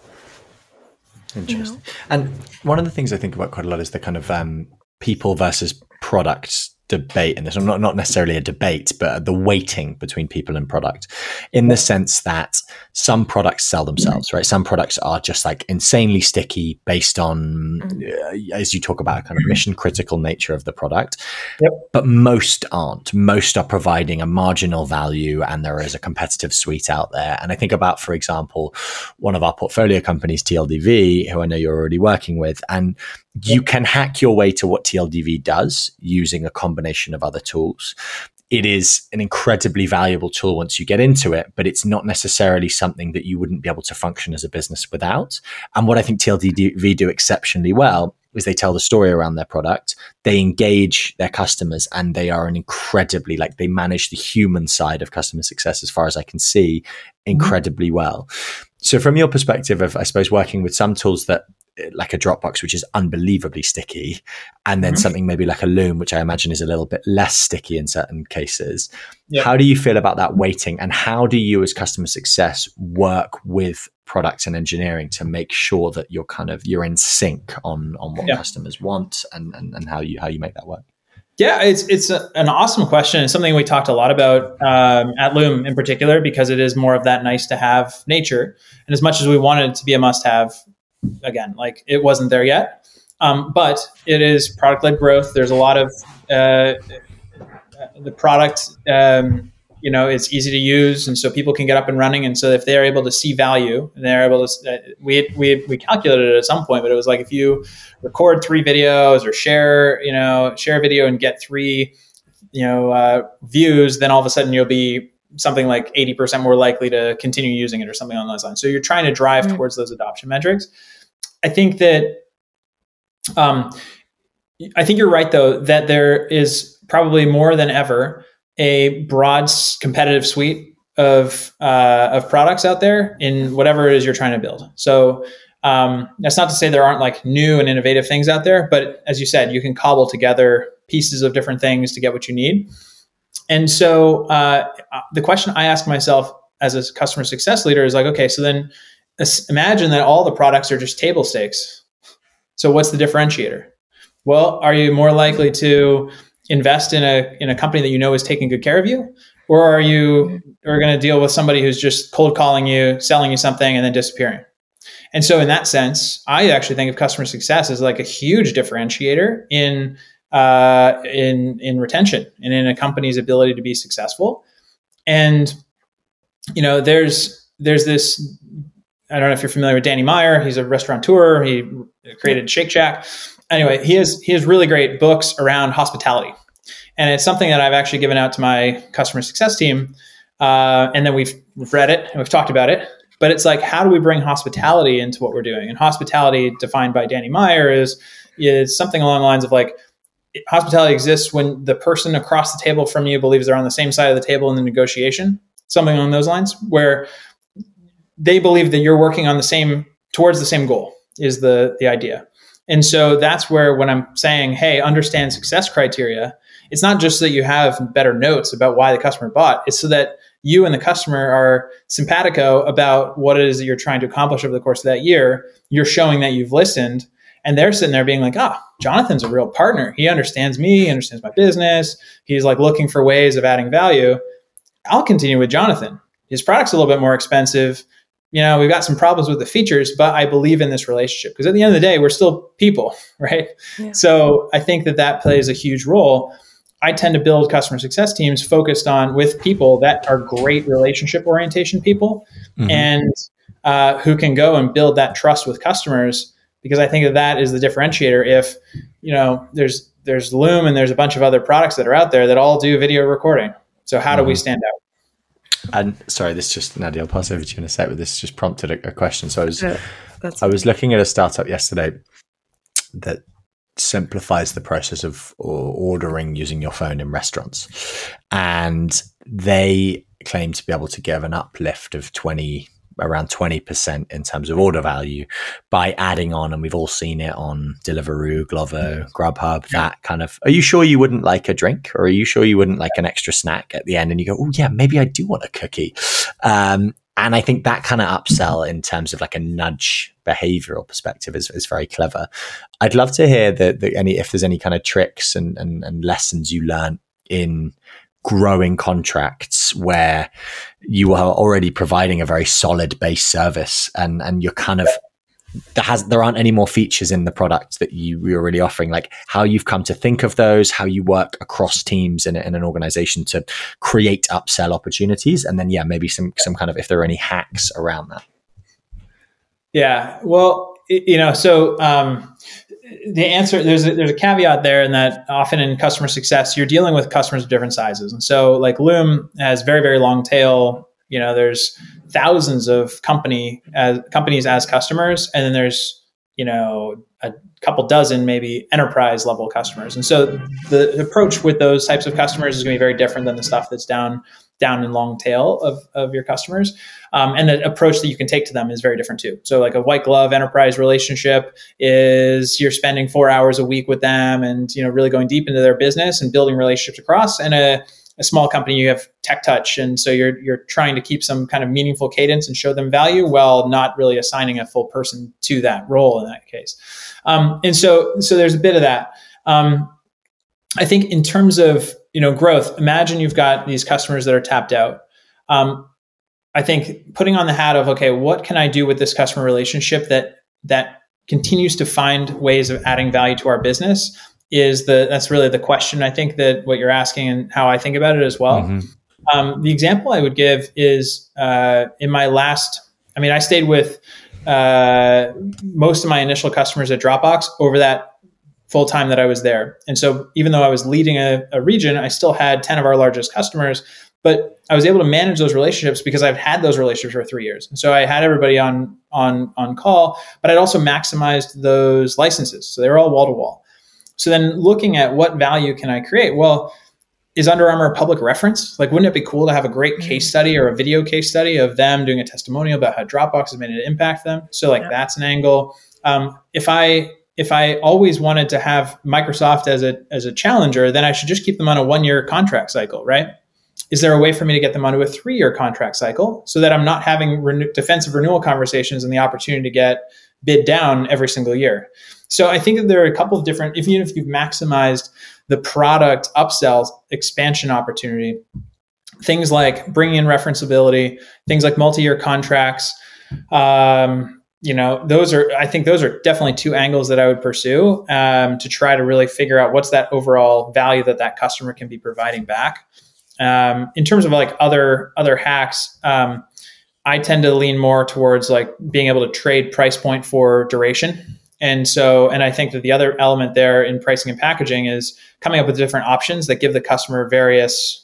Speaker 3: Interesting. And one of the things I think about quite a lot is the kind of people versus products debate, and it's not necessarily a debate, but the weighting between people and product, in the sense that some products sell themselves, right? Some products are just like insanely sticky based on, as you talk about, kind of mission critical nature of the product. Yep. But most aren't. Most are providing a marginal value, and there is a competitive suite out there. And I think about, for example, one of our portfolio companies, TLDV, who I know you're already working with, and you can hack your way to what TLDV does using a combination of other tools. It is an incredibly valuable tool once you get into it, but it's not necessarily something that you wouldn't be able to function as a business without. And what I think TLDV do exceptionally well is they tell the story around their product, they engage their customers, and they are an incredibly, like, they manage the human side of customer success, as far as I can see, incredibly well. So from your perspective of, I suppose, working with some tools that, like a Dropbox, which is unbelievably sticky, and then something maybe like a Loom, which I imagine is a little bit less sticky in certain cases. Yep. How do you feel about that weighting, and how do you as customer success work with products and engineering to make sure that you're in sync on what customers want and how you make that work?
Speaker 5: Yeah, it's an awesome question. It's something we talked a lot about at Loom in particular, because it is more of that nice to have nature. And as much as we wanted it to be a must have, again, like, it wasn't there yet. But it is product-led growth. There's a lot of the product, it's easy to use. And so people can get up and running. And so if they're able to see value, and they're able to, we calculated it at some point, but it was like, if you record 3 videos or share a video and get 3, views, then all of a sudden you'll be something like 80% more likely to continue using it, or something along those lines. So you're trying to drive towards those adoption metrics. I think that, I think you're right though, that there is probably more than ever a broad competitive suite of products out there in whatever it is you're trying to build. So that's not to say there aren't like new and innovative things out there, but as you said, you can cobble together pieces of different things to get what you need. And so the question I ask myself as a customer success leader is like, okay, so then imagine that all the products are just table stakes. So what's the differentiator? Well, are you more likely to invest in a company that you know is taking good care of you? Or are you going to deal with somebody who's just cold calling you, selling you something, and then disappearing? And so in that sense, I actually think of customer success as like a huge differentiator in retention and in a company's ability to be successful. And, there's this, I don't know if you're familiar with Danny Meyer. He's a restaurateur. He created Shake Shack. Anyway, he has really great books around hospitality. And it's something that I've actually given out to my customer success team. And then we've read it and we've talked about it. But it's like, how do we bring hospitality into what we're doing? And hospitality, defined by Danny Meyer, is something along the lines of like, hospitality exists when the person across the table from you believes they're on the same side of the table in the negotiation, something along those lines, where they believe that you're working on towards the same goal is the idea. And so that's where, when I'm saying, hey, understand success criteria, it's not just that you have better notes about why the customer bought. It's so that you and the customer are simpatico about what it is that you're trying to accomplish over the course of that year. You're showing that you've listened, and they're sitting there being like, Jonathan's a real partner. He understands me, he understands my business. He's like looking for ways of adding value. I'll continue with Jonathan. His product's a little bit more expensive. We've got some problems with the features, but I believe in this relationship, because at the end of the day, we're still people, right? Yeah. So I think that plays a huge role. I tend to build customer success teams focused on with people that are great relationship orientation people, and who can go and build that trust with customers, because I think that is the differentiator. If, there's Loom and there's a bunch of other products that are out there that all do video recording. So how do we stand out?
Speaker 3: And sorry, Nadia, I'll pass over to you in a sec, but this just prompted a question. So I was looking at a startup yesterday that simplifies the process of ordering using your phone in restaurants. And they claim to be able to give an uplift of 20 around 20% in terms of order value by adding on, and we've all seen it on Deliveroo, Glovo, Grubhub, that kind of, are you sure you wouldn't like a drink, or are you sure you wouldn't like an extra snack at the end? And you go, oh yeah, maybe I do want a cookie. And I think that kind of upsell in terms of like a nudge behavioral perspective is very clever. I'd love to hear if there's any kind of tricks and lessons you learned in growing contracts where you are already providing a very solid base service and you're kind of, there aren't any more features in the product that you're really offering, like how you've come to think of those, how you work across teams in an organization to create upsell opportunities. And then, maybe some kind of, if there are any hacks around that.
Speaker 5: Yeah, well, so the answer, there's a caveat there in that often in customer success, you're dealing with customers of different sizes. And so like Loom has very, very long tail. There's thousands of companies as customers, and then there's, a couple dozen maybe enterprise level customers. And so the approach with those types of customers is going to be very different than the stuff that's down in long tail of your customers. And the approach that you can take to them is very different too. So like a white glove enterprise relationship is you're spending 4 hours a week with them and, really going deep into their business and building relationships across. And a small company, you have tech touch. And so you're trying to keep some kind of meaningful cadence and show them value while not really assigning a full person to that role in that case. And so there's a bit of that. I think in terms of, growth, imagine you've got these customers that are tapped out. I think putting on the hat of, okay, what can I do with this customer relationship that continues to find ways of adding value to our business that's really the question. I think that what you're asking and how I think about it as well. Mm-hmm. The example I would give is in my last, I stayed with most of my initial customers at Dropbox over that full time that I was there. And so even though I was leading a region, I still had 10 of our largest customers, but I was able to manage those relationships because I've had those relationships for 3 years. And so I had everybody on call, but I'd also maximized those licenses. So they were all wall to wall. So then looking at what value can I create? Well, is Under Armour a public reference? Like, wouldn't it be cool to have a great case study or a video case study of them doing a testimonial about how Dropbox has made an impact for them? So that's an angle. If I always wanted to have Microsoft as a challenger, then I should just keep them on a 1-year contract cycle, right? Is there a way for me to get them onto a 3-year contract cycle so that I'm not having defensive renewal conversations and the opportunity to get bid down every single year? So I think that there are a couple of different, even if you've maximized the product upsell expansion opportunity, things like bringing in referenceability, things like multi-year contracts, those are definitely 2 angles that I would pursue to try to really figure out what's that overall value that customer can be providing back. In terms of like other hacks, I tend to lean more towards like being able to trade price point for duration. And I think that the other element there in pricing and packaging is coming up with different options that give the customer various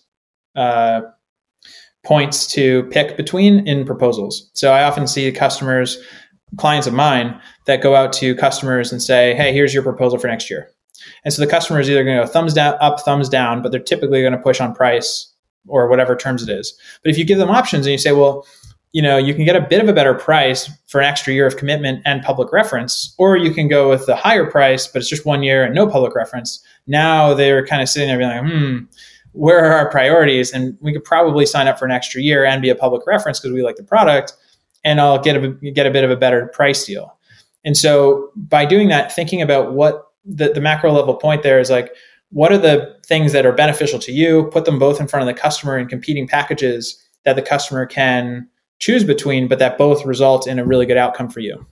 Speaker 5: points to pick between in proposals. So I often see clients of mine that go out to customers and say, hey, here's your proposal for next year. And so the customer is either going to go thumbs down, up, thumbs down, but they're typically going to push on price or whatever terms it is. But if you give them options and you say, well, you can get a bit of a better price for an extra year of commitment and public reference, or you can go with the higher price, but it's just 1 year and no public reference. Now they're kind of sitting there being like, where are our priorities? And we could probably sign up for an extra year and be a public reference because we like the product, and I'll get a bit of a better price deal. And so by doing that, thinking about what the macro level point there is like, what are the things that are beneficial to you? Put them both in front of the customer in competing packages that the customer can choose between, but that both result in a really good outcome for you.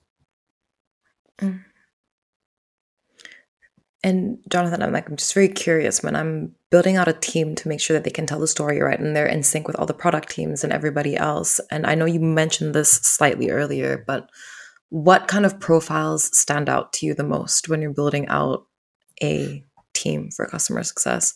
Speaker 4: And Jonathan, I'm just very curious when I'm building out a team to make sure that they can tell the story right and they're in sync with all the product teams and everybody else. And I know you mentioned this slightly earlier, but what kind of profiles stand out to you the most when you're building out a team for customer success?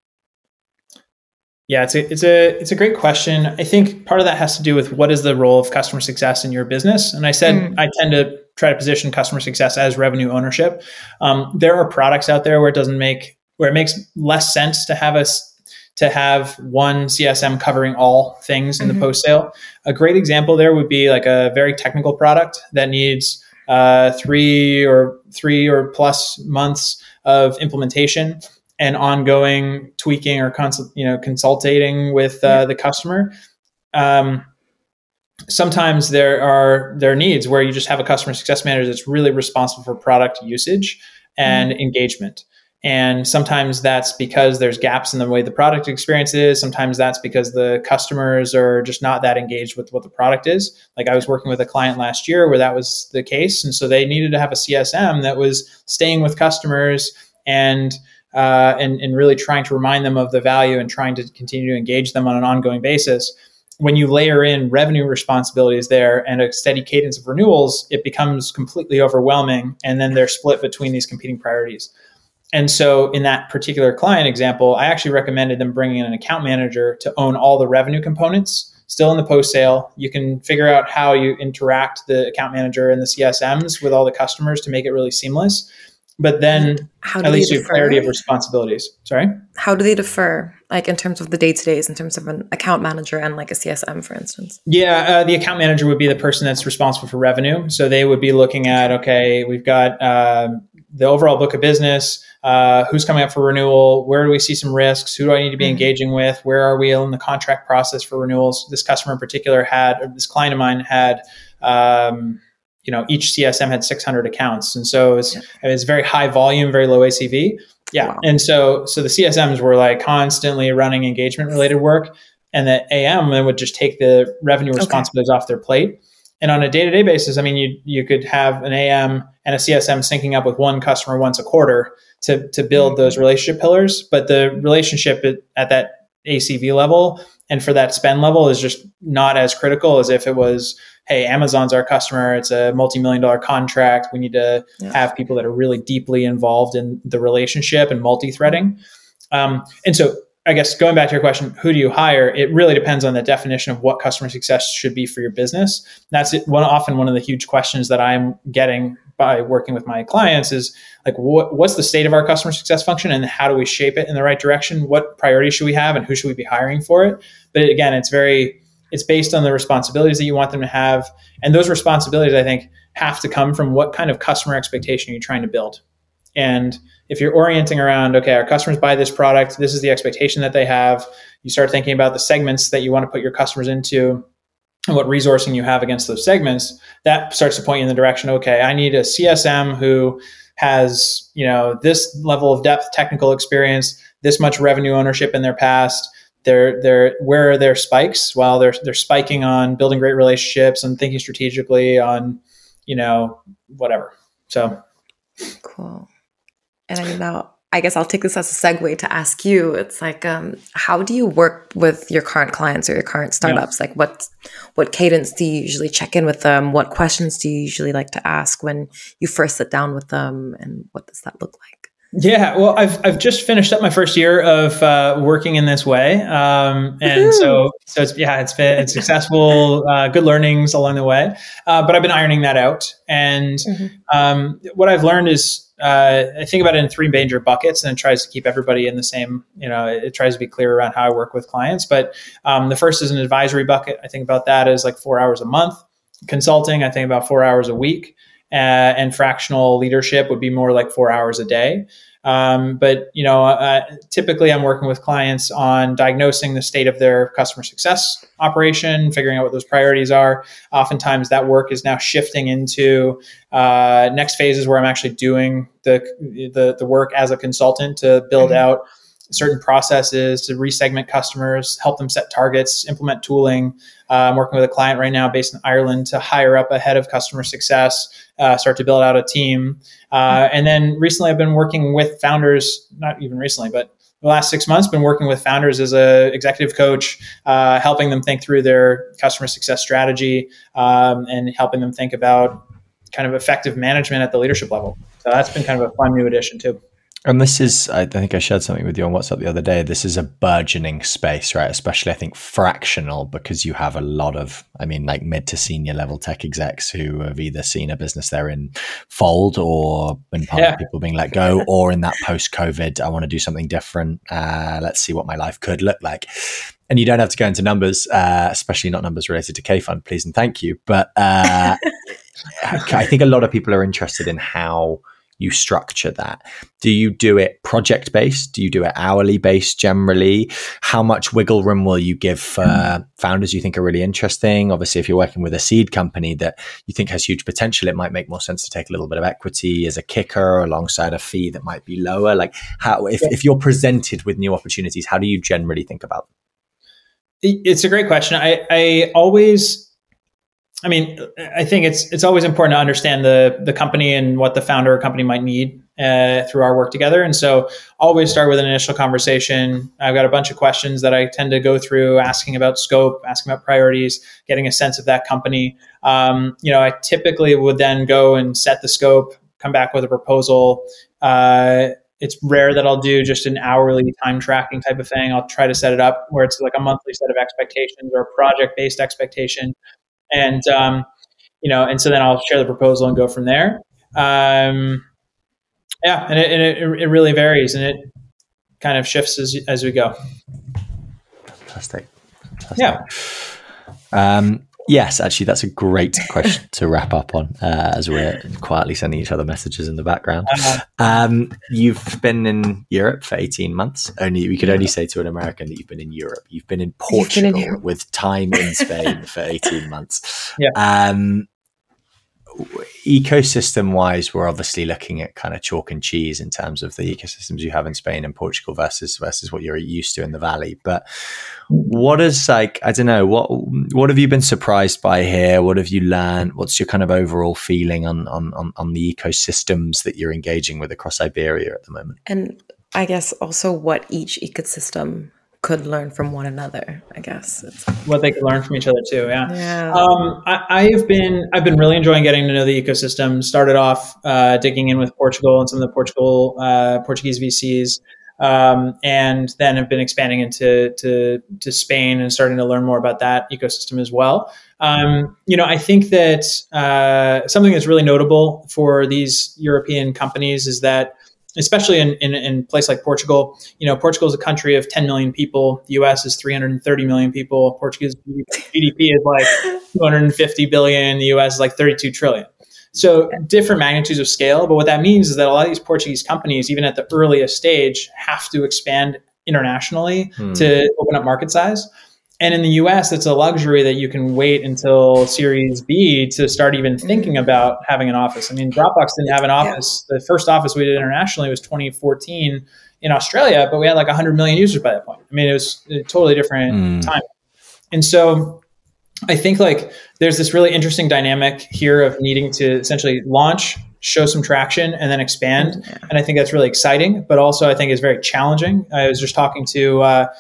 Speaker 5: Yeah, it's a great question. I think part of that has to do with what is the role of customer success in your business. And I said I tend to try to position customer success as revenue ownership. There are products out there where it makes less sense to have to have one CSM covering all things in the post-sale. A great example there would be like a very technical product that needs 3 or plus months of implementation and ongoing tweaking or consulting with the customer. Sometimes there are needs where you just have a customer success manager that's really responsible for product usage and engagement. And sometimes that's because there's gaps in the way the product experience is. Sometimes that's because the customers are just not that engaged with what the product is. Like I was working with a client last year where that was the case. And so they needed to have a CSM that was staying with customers and really trying to remind them of the value and trying to continue to engage them on an ongoing basis. When you layer in revenue responsibilities there and a steady cadence of renewals, it becomes completely overwhelming. And then they're split between these competing priorities. And so in that particular client example, I actually recommended them bringing in an account manager to own all the revenue components. Still in the post-sale, you can figure out how you interact the account manager and the CSMs with all the customers to make it really seamless. But then at least you have clarity of responsibilities. Sorry?
Speaker 4: How do they differ, like in terms of the day-to-days, in terms of an account manager and like a CSM, for instance?
Speaker 5: Yeah, the account manager would be the person that's responsible for revenue. So they would be looking at, okay, we've got the overall book of business, who's coming up for renewal, where do we see some risks, who do I need to be engaging with, where are we in the contract process for renewals. This customer in particular this client of mine had, each CSM had 600 accounts. And so it's very high volume, very low ACV. Yeah. Wow. And so the CSMs were like constantly running engagement related work, and the AM then would just take the revenue responsibilities off their plate. And on a day-to-day basis, I mean, you could have an AM and a CSM syncing up with one customer once a quarter to build those relationship pillars. But the relationship at that ACV level and for that spend level is just not as critical as if it was, hey, Amazon's our customer. It's a multi-million-dollar contract. We need to have people that are really deeply involved in the relationship and multi-threading. And so I guess going back to your question, who do you hire? It really depends on the definition of what customer success should be for your business. That's often one of the huge questions that I'm getting by working with my clients is like, what's the state of our customer success function and how do we shape it in the right direction? What priorities should we have and who should we be hiring for it? But again, it's based on the responsibilities that you want them to have. And those responsibilities, I think, have to come from what kind of customer expectation are you trying to build? And if you're orienting around, okay, our customers buy this product, this is the expectation that they have, you start thinking about the segments that you want to put your customers into and what resourcing you have against those segments, that starts to point you in the direction, okay, I need a CSM who has, this level of depth, technical experience, this much revenue ownership in their past. Where are their spikes? Well, they're spiking on building great relationships and thinking strategically on, whatever. So
Speaker 4: cool. And I mean, now I guess I'll take this as a segue to ask you. It's like, how do you work with your current clients or your current startups? Like, what cadence do you usually check in with them? What questions do you usually like to ask when you first sit down with them? And what does that look like?
Speaker 5: Yeah, well, I've just finished up my first year of working in this way, and so it's successful, good learnings along the way. But I've been ironing that out, and what I've learned is I think about it in 3 major buckets, and it tries to keep everybody in the same. It tries to be clear around how I work with clients. But the first is an advisory bucket. I think about that as like 4 hours a month. Consulting, I think about 4 hours a week. And fractional leadership would be more like 4 hours a day. But typically I'm working with clients on diagnosing the state of their customer success operation, figuring out what those priorities are. Oftentimes that work is now shifting into next phases where I'm actually doing the work as a consultant to build out certain processes, to resegment customers, help them set targets, implement tooling. I'm working with a client right now based in Ireland to hire up a head of customer success, start to build out a team. And then recently I've been working with founders, not even recently, but the last 6 months, been working with founders as an executive coach, helping them think through their customer success strategy and helping them think about kind of effective management at the leadership level. So that's been kind of a fun new addition too.
Speaker 3: And this is, I think I shared something with you on WhatsApp the other day. This is a burgeoning space, right? Especially, I think, fractional, because you have a lot of, like mid to senior level tech execs who have either seen a business they're in fold or been part of people being let go, or in that post-COVID, I want to do something different. Let's see what my life could look like. And you don't have to go into numbers, especially not numbers related to K-Fund, please and thank you. But I think a lot of people are interested in how you structure that. Do you do it project based? Do you do it hourly based generally? How much wiggle room will you give founders you think are really interesting? Obviously, if you're working with a seed company that you think has huge potential, it might make more sense to take a little bit of equity as a kicker alongside a fee that might be lower. Like, how, if you're presented with new opportunities, how do you generally think about them?
Speaker 5: It's a great question. I think it's always important to understand the company and what the founder or company might need through our work together. And so always start with an initial conversation. I've got a bunch of questions that I tend to go through, asking about scope, asking about priorities, getting a sense of that company. I typically would then go and set the scope, come back with a proposal. It's rare that I'll do just an hourly time tracking type of thing. I'll try to set it up where it's like a monthly set of expectations or a project-based expectation. And, and so then I'll share the proposal and go from there. And it really varies, and it kind of shifts as we go.
Speaker 3: Fantastic. Yeah. Yes, actually, that's a great question to wrap up on as we're quietly sending each other messages in the background. You've been in Europe for 18 months. We could only say to an American that you've been in Europe. You've been in Portugal with time in Spain for 18 months. Yeah. Ecosystem wise, we're obviously looking at kind of chalk and cheese in terms of the ecosystems you have in Spain and Portugal versus what you're used to in the Valley. But what is I don't know, what have you been surprised by here? What have you learned? What's your kind of overall feeling on the ecosystems that you're engaging with across Iberia at the moment?
Speaker 4: And I guess also what each ecosystem could learn from one another, I guess.
Speaker 5: What they could learn from each other too, yeah. I've been really enjoying getting to know the ecosystem. Started off digging in with Portugal and some of the Portuguese VCs, and then have been expanding into Spain and starting to learn more about that ecosystem as well. I think that something that's really notable for these European companies is that, especially in a place like Portugal, Portugal is a country of 10 million people. The US is 330 million people. Portugal's GDP is like 250 billion. The US is like 32 trillion. So different magnitudes of scale. But what that means is that a lot of these Portuguese companies, even at the earliest stage, have to expand internationally to open up market size. And in the US, it's a luxury that you can wait until Series B to start even thinking about having an office. I mean, Dropbox didn't have an office. Yeah. The first office we did internationally was 2014 in Australia, but we had like 100 million users by that point. I mean, it was a totally different time. And so I think like there's this really interesting dynamic here of needing to essentially launch, show some traction, and then expand. Yeah. And I think that's really exciting, but also I think it's very challenging. I was just talking to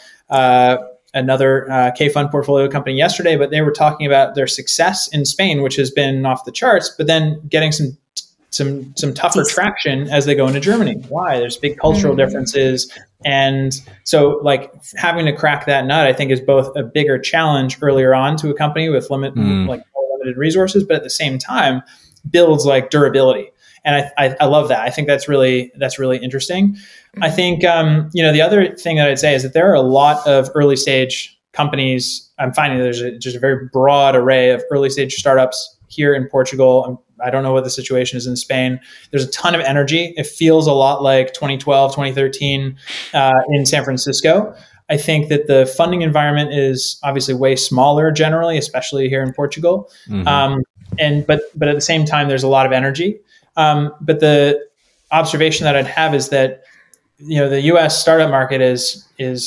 Speaker 5: another K-Fund portfolio company yesterday, but they were talking about their success in Spain, which has been off the charts, but then getting some tougher traction as they go into Germany. Why? There's big cultural differences. And so like having to crack that nut, I think is both a bigger challenge earlier on to a company with limited resources, but at the same time builds like durability. And I love that. I think that's really interesting. I think, the other thing that I'd say is that there are a lot of early stage companies. I'm finding there's just a very broad array of early stage startups here in Portugal. I don't know what the situation is in Spain. There's a ton of energy. It feels a lot like 2012, 2013 in San Francisco. I think that the funding environment is obviously way smaller generally, especially here in Portugal. But at the same time, there's a lot of energy. But the observation that I'd have is that, the U.S. startup market is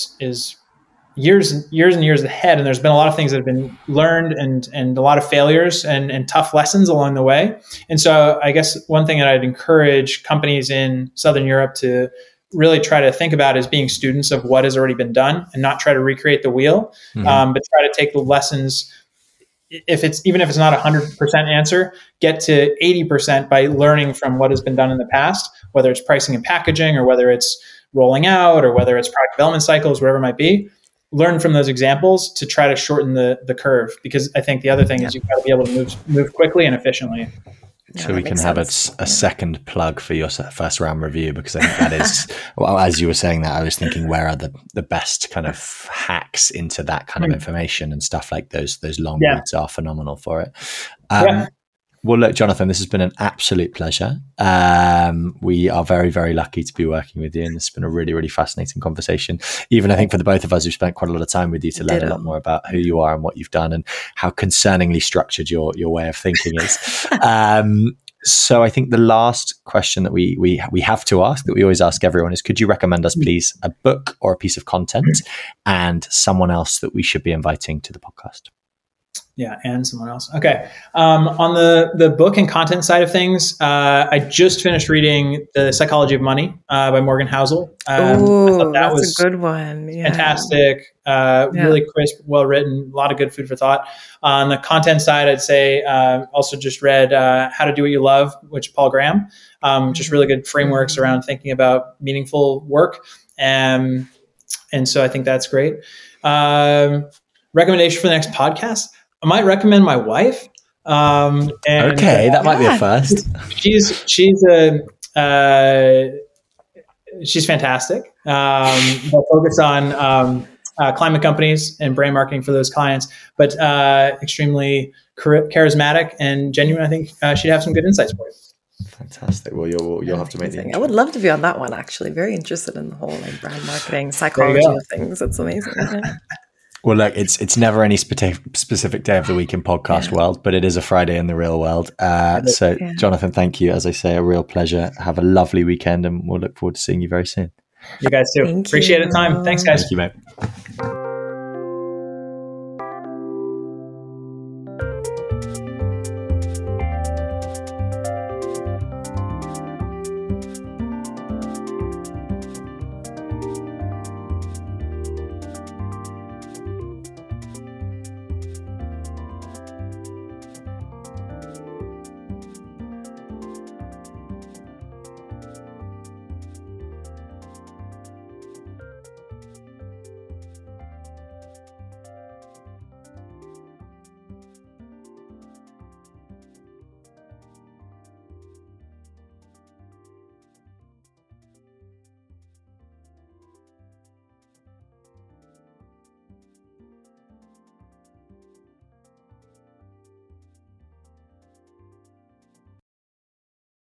Speaker 5: years and years ahead, and there's been a lot of things that have been learned and a lot of failures and tough lessons along the way. And so I guess one thing that I'd encourage companies in Southern Europe to really try to think about is being students of what has already been done and not try to recreate the wheel, but try to take the lessons even if it's not 100% answer, get to 80% by learning from what has been done in the past, whether it's pricing and packaging, or whether it's rolling out, or whether it's product development cycles, whatever it might be. Learn from those examples to try to shorten the curve, because I think the other thing is you've got to be able to move quickly and efficiently.
Speaker 3: So we can have a second plug for your first round review, because I think that is, well, as you were saying that, I was thinking, where are the best kind of hacks into that kind of information and stuff like those long reads are phenomenal for it. Well, look, Jonathan, this has been an absolute pleasure. We are very, very lucky to be working with you, and it's been a really, really fascinating conversation. Even I think for the both of us, we've spent quite a lot of time with you to learn a lot more about who you are and what you've done, and how concerningly structured your way of thinking is. So I think the last question that we have to ask, that we always ask everyone, is: could you recommend us, please, a book or a piece of content, and someone else that we should be inviting to the podcast?
Speaker 5: Yeah, and someone else. Okay. On the book and content side of things, I just finished reading The Psychology of Money by Morgan Housel.
Speaker 4: I thought that was a good one. Yeah.
Speaker 5: Fantastic. Really crisp, well written, a lot of good food for thought. On the content side, I'd say also just read How to Do What You Love, which Paul Graham. Just really good frameworks around thinking about meaningful work. And so I think that's great. Recommendation for the next podcast? I might recommend my wife.
Speaker 3: That might be a first.
Speaker 5: She's fantastic. They'll focus on climate companies and brand marketing for those clients, but extremely charismatic and genuine. I think she'd have some good insights for you.
Speaker 3: Fantastic. Well, you'll have to make the intro.
Speaker 4: I would love to be on that one, actually. Very interested in the whole brand marketing, psychology of things. It's amazing. Yeah.
Speaker 3: Well, look, it's never any specific day of the week in podcast world, but it is a Friday in the real world. So, Jonathan, thank you. As I say, a real pleasure. Have a lovely weekend, and we'll look forward to seeing you very soon.
Speaker 5: You guys too. Appreciate the time. Thanks, guys.
Speaker 3: Thank you, mate.